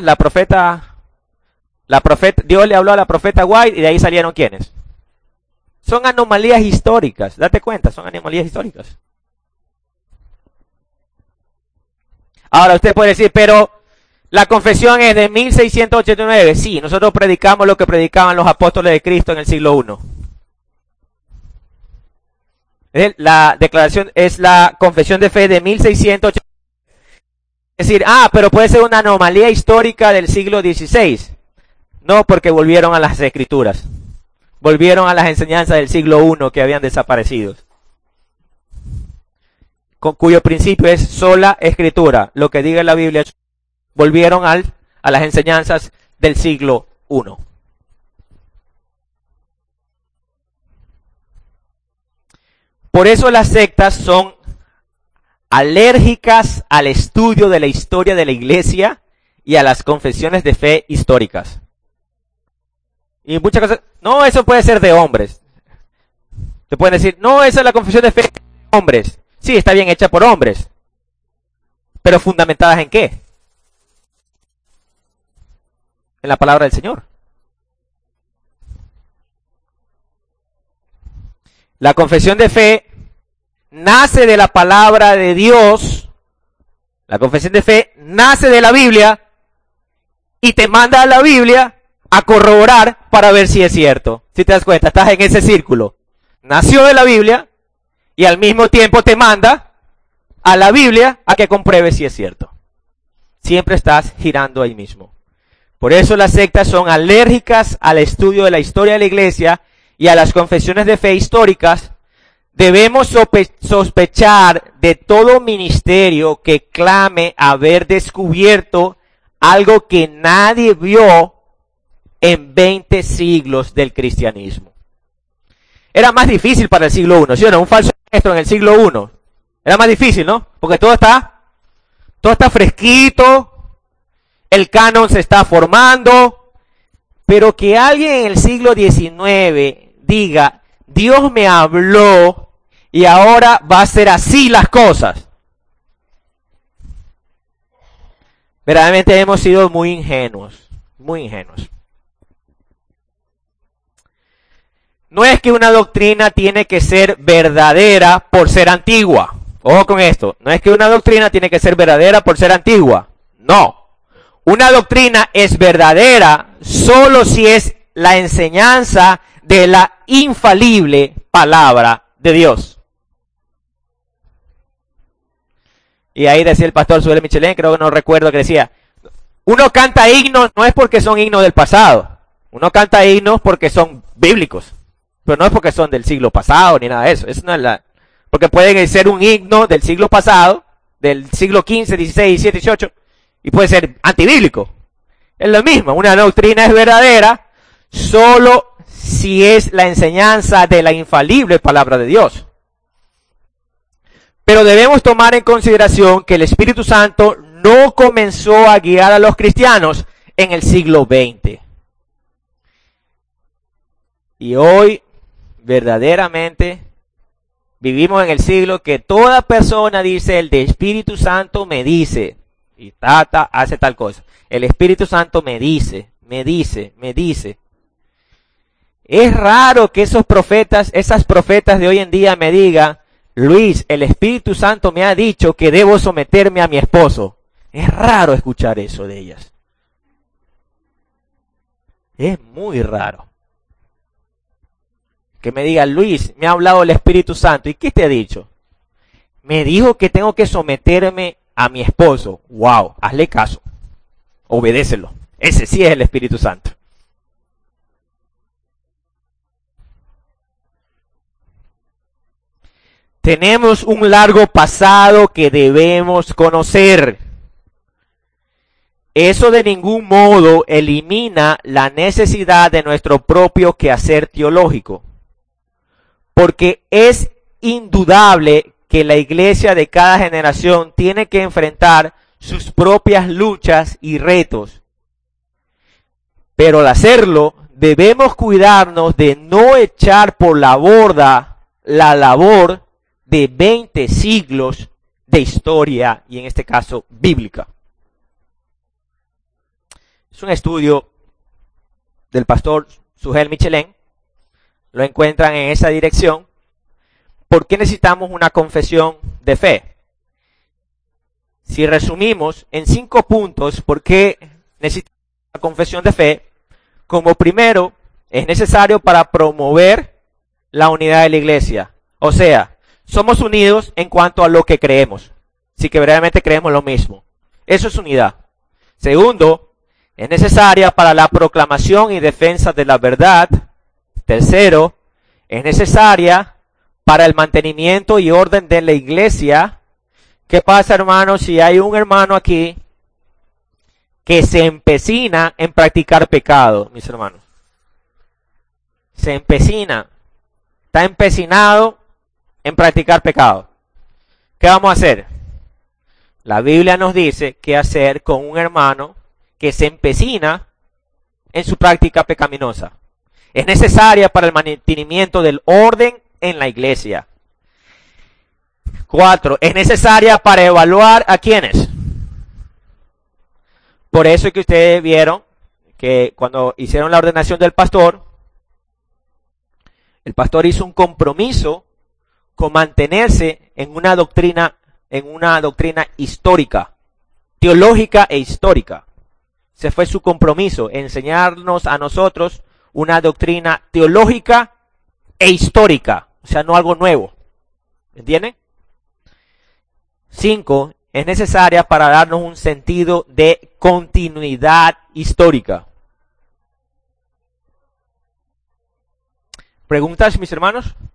Dios le habló a la profeta White y de ahí salieron ¿quiénes? Son anomalías históricas, date cuenta, son anomalías históricas. Ahora usted puede decir, pero la confesión es de 1689. Sí, nosotros predicamos lo que predicaban los apóstoles de Cristo en el siglo I. La declaración es la confesión de fe de 1689. Es decir, pero puede ser una anomalía histórica del siglo XVI. No, porque volvieron a las escrituras. Volvieron a las enseñanzas del siglo I que habían desaparecido. Con cuyo principio es sola escritura. Lo que diga la Biblia. Volvieron a las enseñanzas del siglo I. Por eso las sectas son alérgicas al estudio de la historia de la iglesia y a las confesiones de fe históricas. Y muchas cosas, no, eso puede ser de hombres. Te pueden decir, no, esa es la confesión de fe de hombres. Sí, está bien hecha por hombres. Pero fundamentadas ¿en qué? En la palabra del Señor. La confesión de fe nace de la palabra de Dios. La confesión de fe nace de la Biblia y te manda a la Biblia a corroborar para ver si es cierto. Si te das cuenta, estás en ese círculo. Nació de la Biblia y al mismo tiempo te manda a la Biblia a que compruebes si es cierto. Siempre estás girando ahí mismo. Por eso las sectas son alérgicas al estudio de la historia de la iglesia y a las confesiones de fe históricas. Debemos sospechar de todo ministerio que clame haber descubierto algo que nadie vio en 20 siglos del cristianismo. Era más difícil para el siglo I, ¿sí o no? Un falso maestro en el siglo I. Era más difícil, ¿no? Porque todo está fresquito, el canon se está formando, pero que alguien en el siglo XIX diga, Dios me habló y ahora va a ser así las cosas. Verdaderamente hemos sido muy ingenuos, muy ingenuos. No es que una doctrina tiene que ser verdadera por ser antigua. Ojo con esto. No es que una doctrina tiene que ser verdadera por ser antigua. No. Una doctrina es verdadera solo si es la enseñanza de la infalible palabra de Dios. Y ahí decía el pastor Suel Michelén, creo que no recuerdo, que decía, uno canta himnos no es porque son himnos del pasado. Uno canta himnos porque son bíblicos. Pero no es porque son del siglo pasado ni nada de eso. Eso no es porque pueden ser un himno del siglo pasado, del siglo XV, XVI, XVII, XVIII, y puede ser antibíblico. Es lo mismo, una doctrina es verdadera solo si es la enseñanza de la infalible palabra de Dios. Pero debemos tomar en consideración que el Espíritu Santo no comenzó a guiar a los cristianos en el siglo XX. Y hoy, verdaderamente, vivimos en el siglo que toda persona dice, el de Espíritu Santo me dice, y hace tal cosa. El Espíritu Santo me dice. Es raro que esas profetas de hoy en día me digan, Luis, el Espíritu Santo me ha dicho que debo someterme a mi esposo. Es raro escuchar eso de ellas. Es muy raro. Que me diga, Luis, me ha hablado el Espíritu Santo. ¿Y qué te ha dicho? Me dijo que tengo que someterme a mi esposo. Wow, hazle caso. Obedécelo. Ese sí es el Espíritu Santo. Tenemos un largo pasado que debemos conocer. Eso de ningún modo elimina la necesidad de nuestro propio quehacer teológico. Porque es indudable que la iglesia de cada generación tiene que enfrentar sus propias luchas y retos. Pero al hacerlo, debemos cuidarnos de no echar por la borda la labor de 20 siglos de historia, y en este caso, bíblica. Es un estudio del pastor Suel Michelén. Lo encuentran en esa dirección. ¿Por qué necesitamos una confesión de fe? Si resumimos en 5 puntos, ¿por qué necesitamos una confesión de fe? Como primero, es necesario para promover la unidad de la iglesia. O sea, somos unidos en cuanto a lo que creemos. Si que verdaderamente creemos lo mismo. Eso es unidad. Segundo, es necesaria para la proclamación y defensa de la verdad. Tercero, es necesaria para el mantenimiento y orden de la iglesia. ¿Qué pasa, hermanos, si hay un hermano aquí que se empecina en practicar pecado, mis hermanos? Se empecina, está empecinado en practicar pecado. ¿Qué vamos a hacer? La Biblia nos dice qué hacer con un hermano que se empecina en su práctica pecaminosa. Es necesaria para el mantenimiento del orden en la iglesia. 4. Es necesaria para evaluar a quiénes. Por eso es que ustedes vieron que cuando hicieron la ordenación del pastor, el pastor hizo un compromiso con mantenerse en una doctrina histórica, teológica e histórica. Ese fue su compromiso, enseñarnos a nosotros una doctrina teológica e histórica, o sea, no algo nuevo. ¿Entienden? 5. es necesaria para darnos un sentido de continuidad histórica. ¿Preguntas, mis hermanos?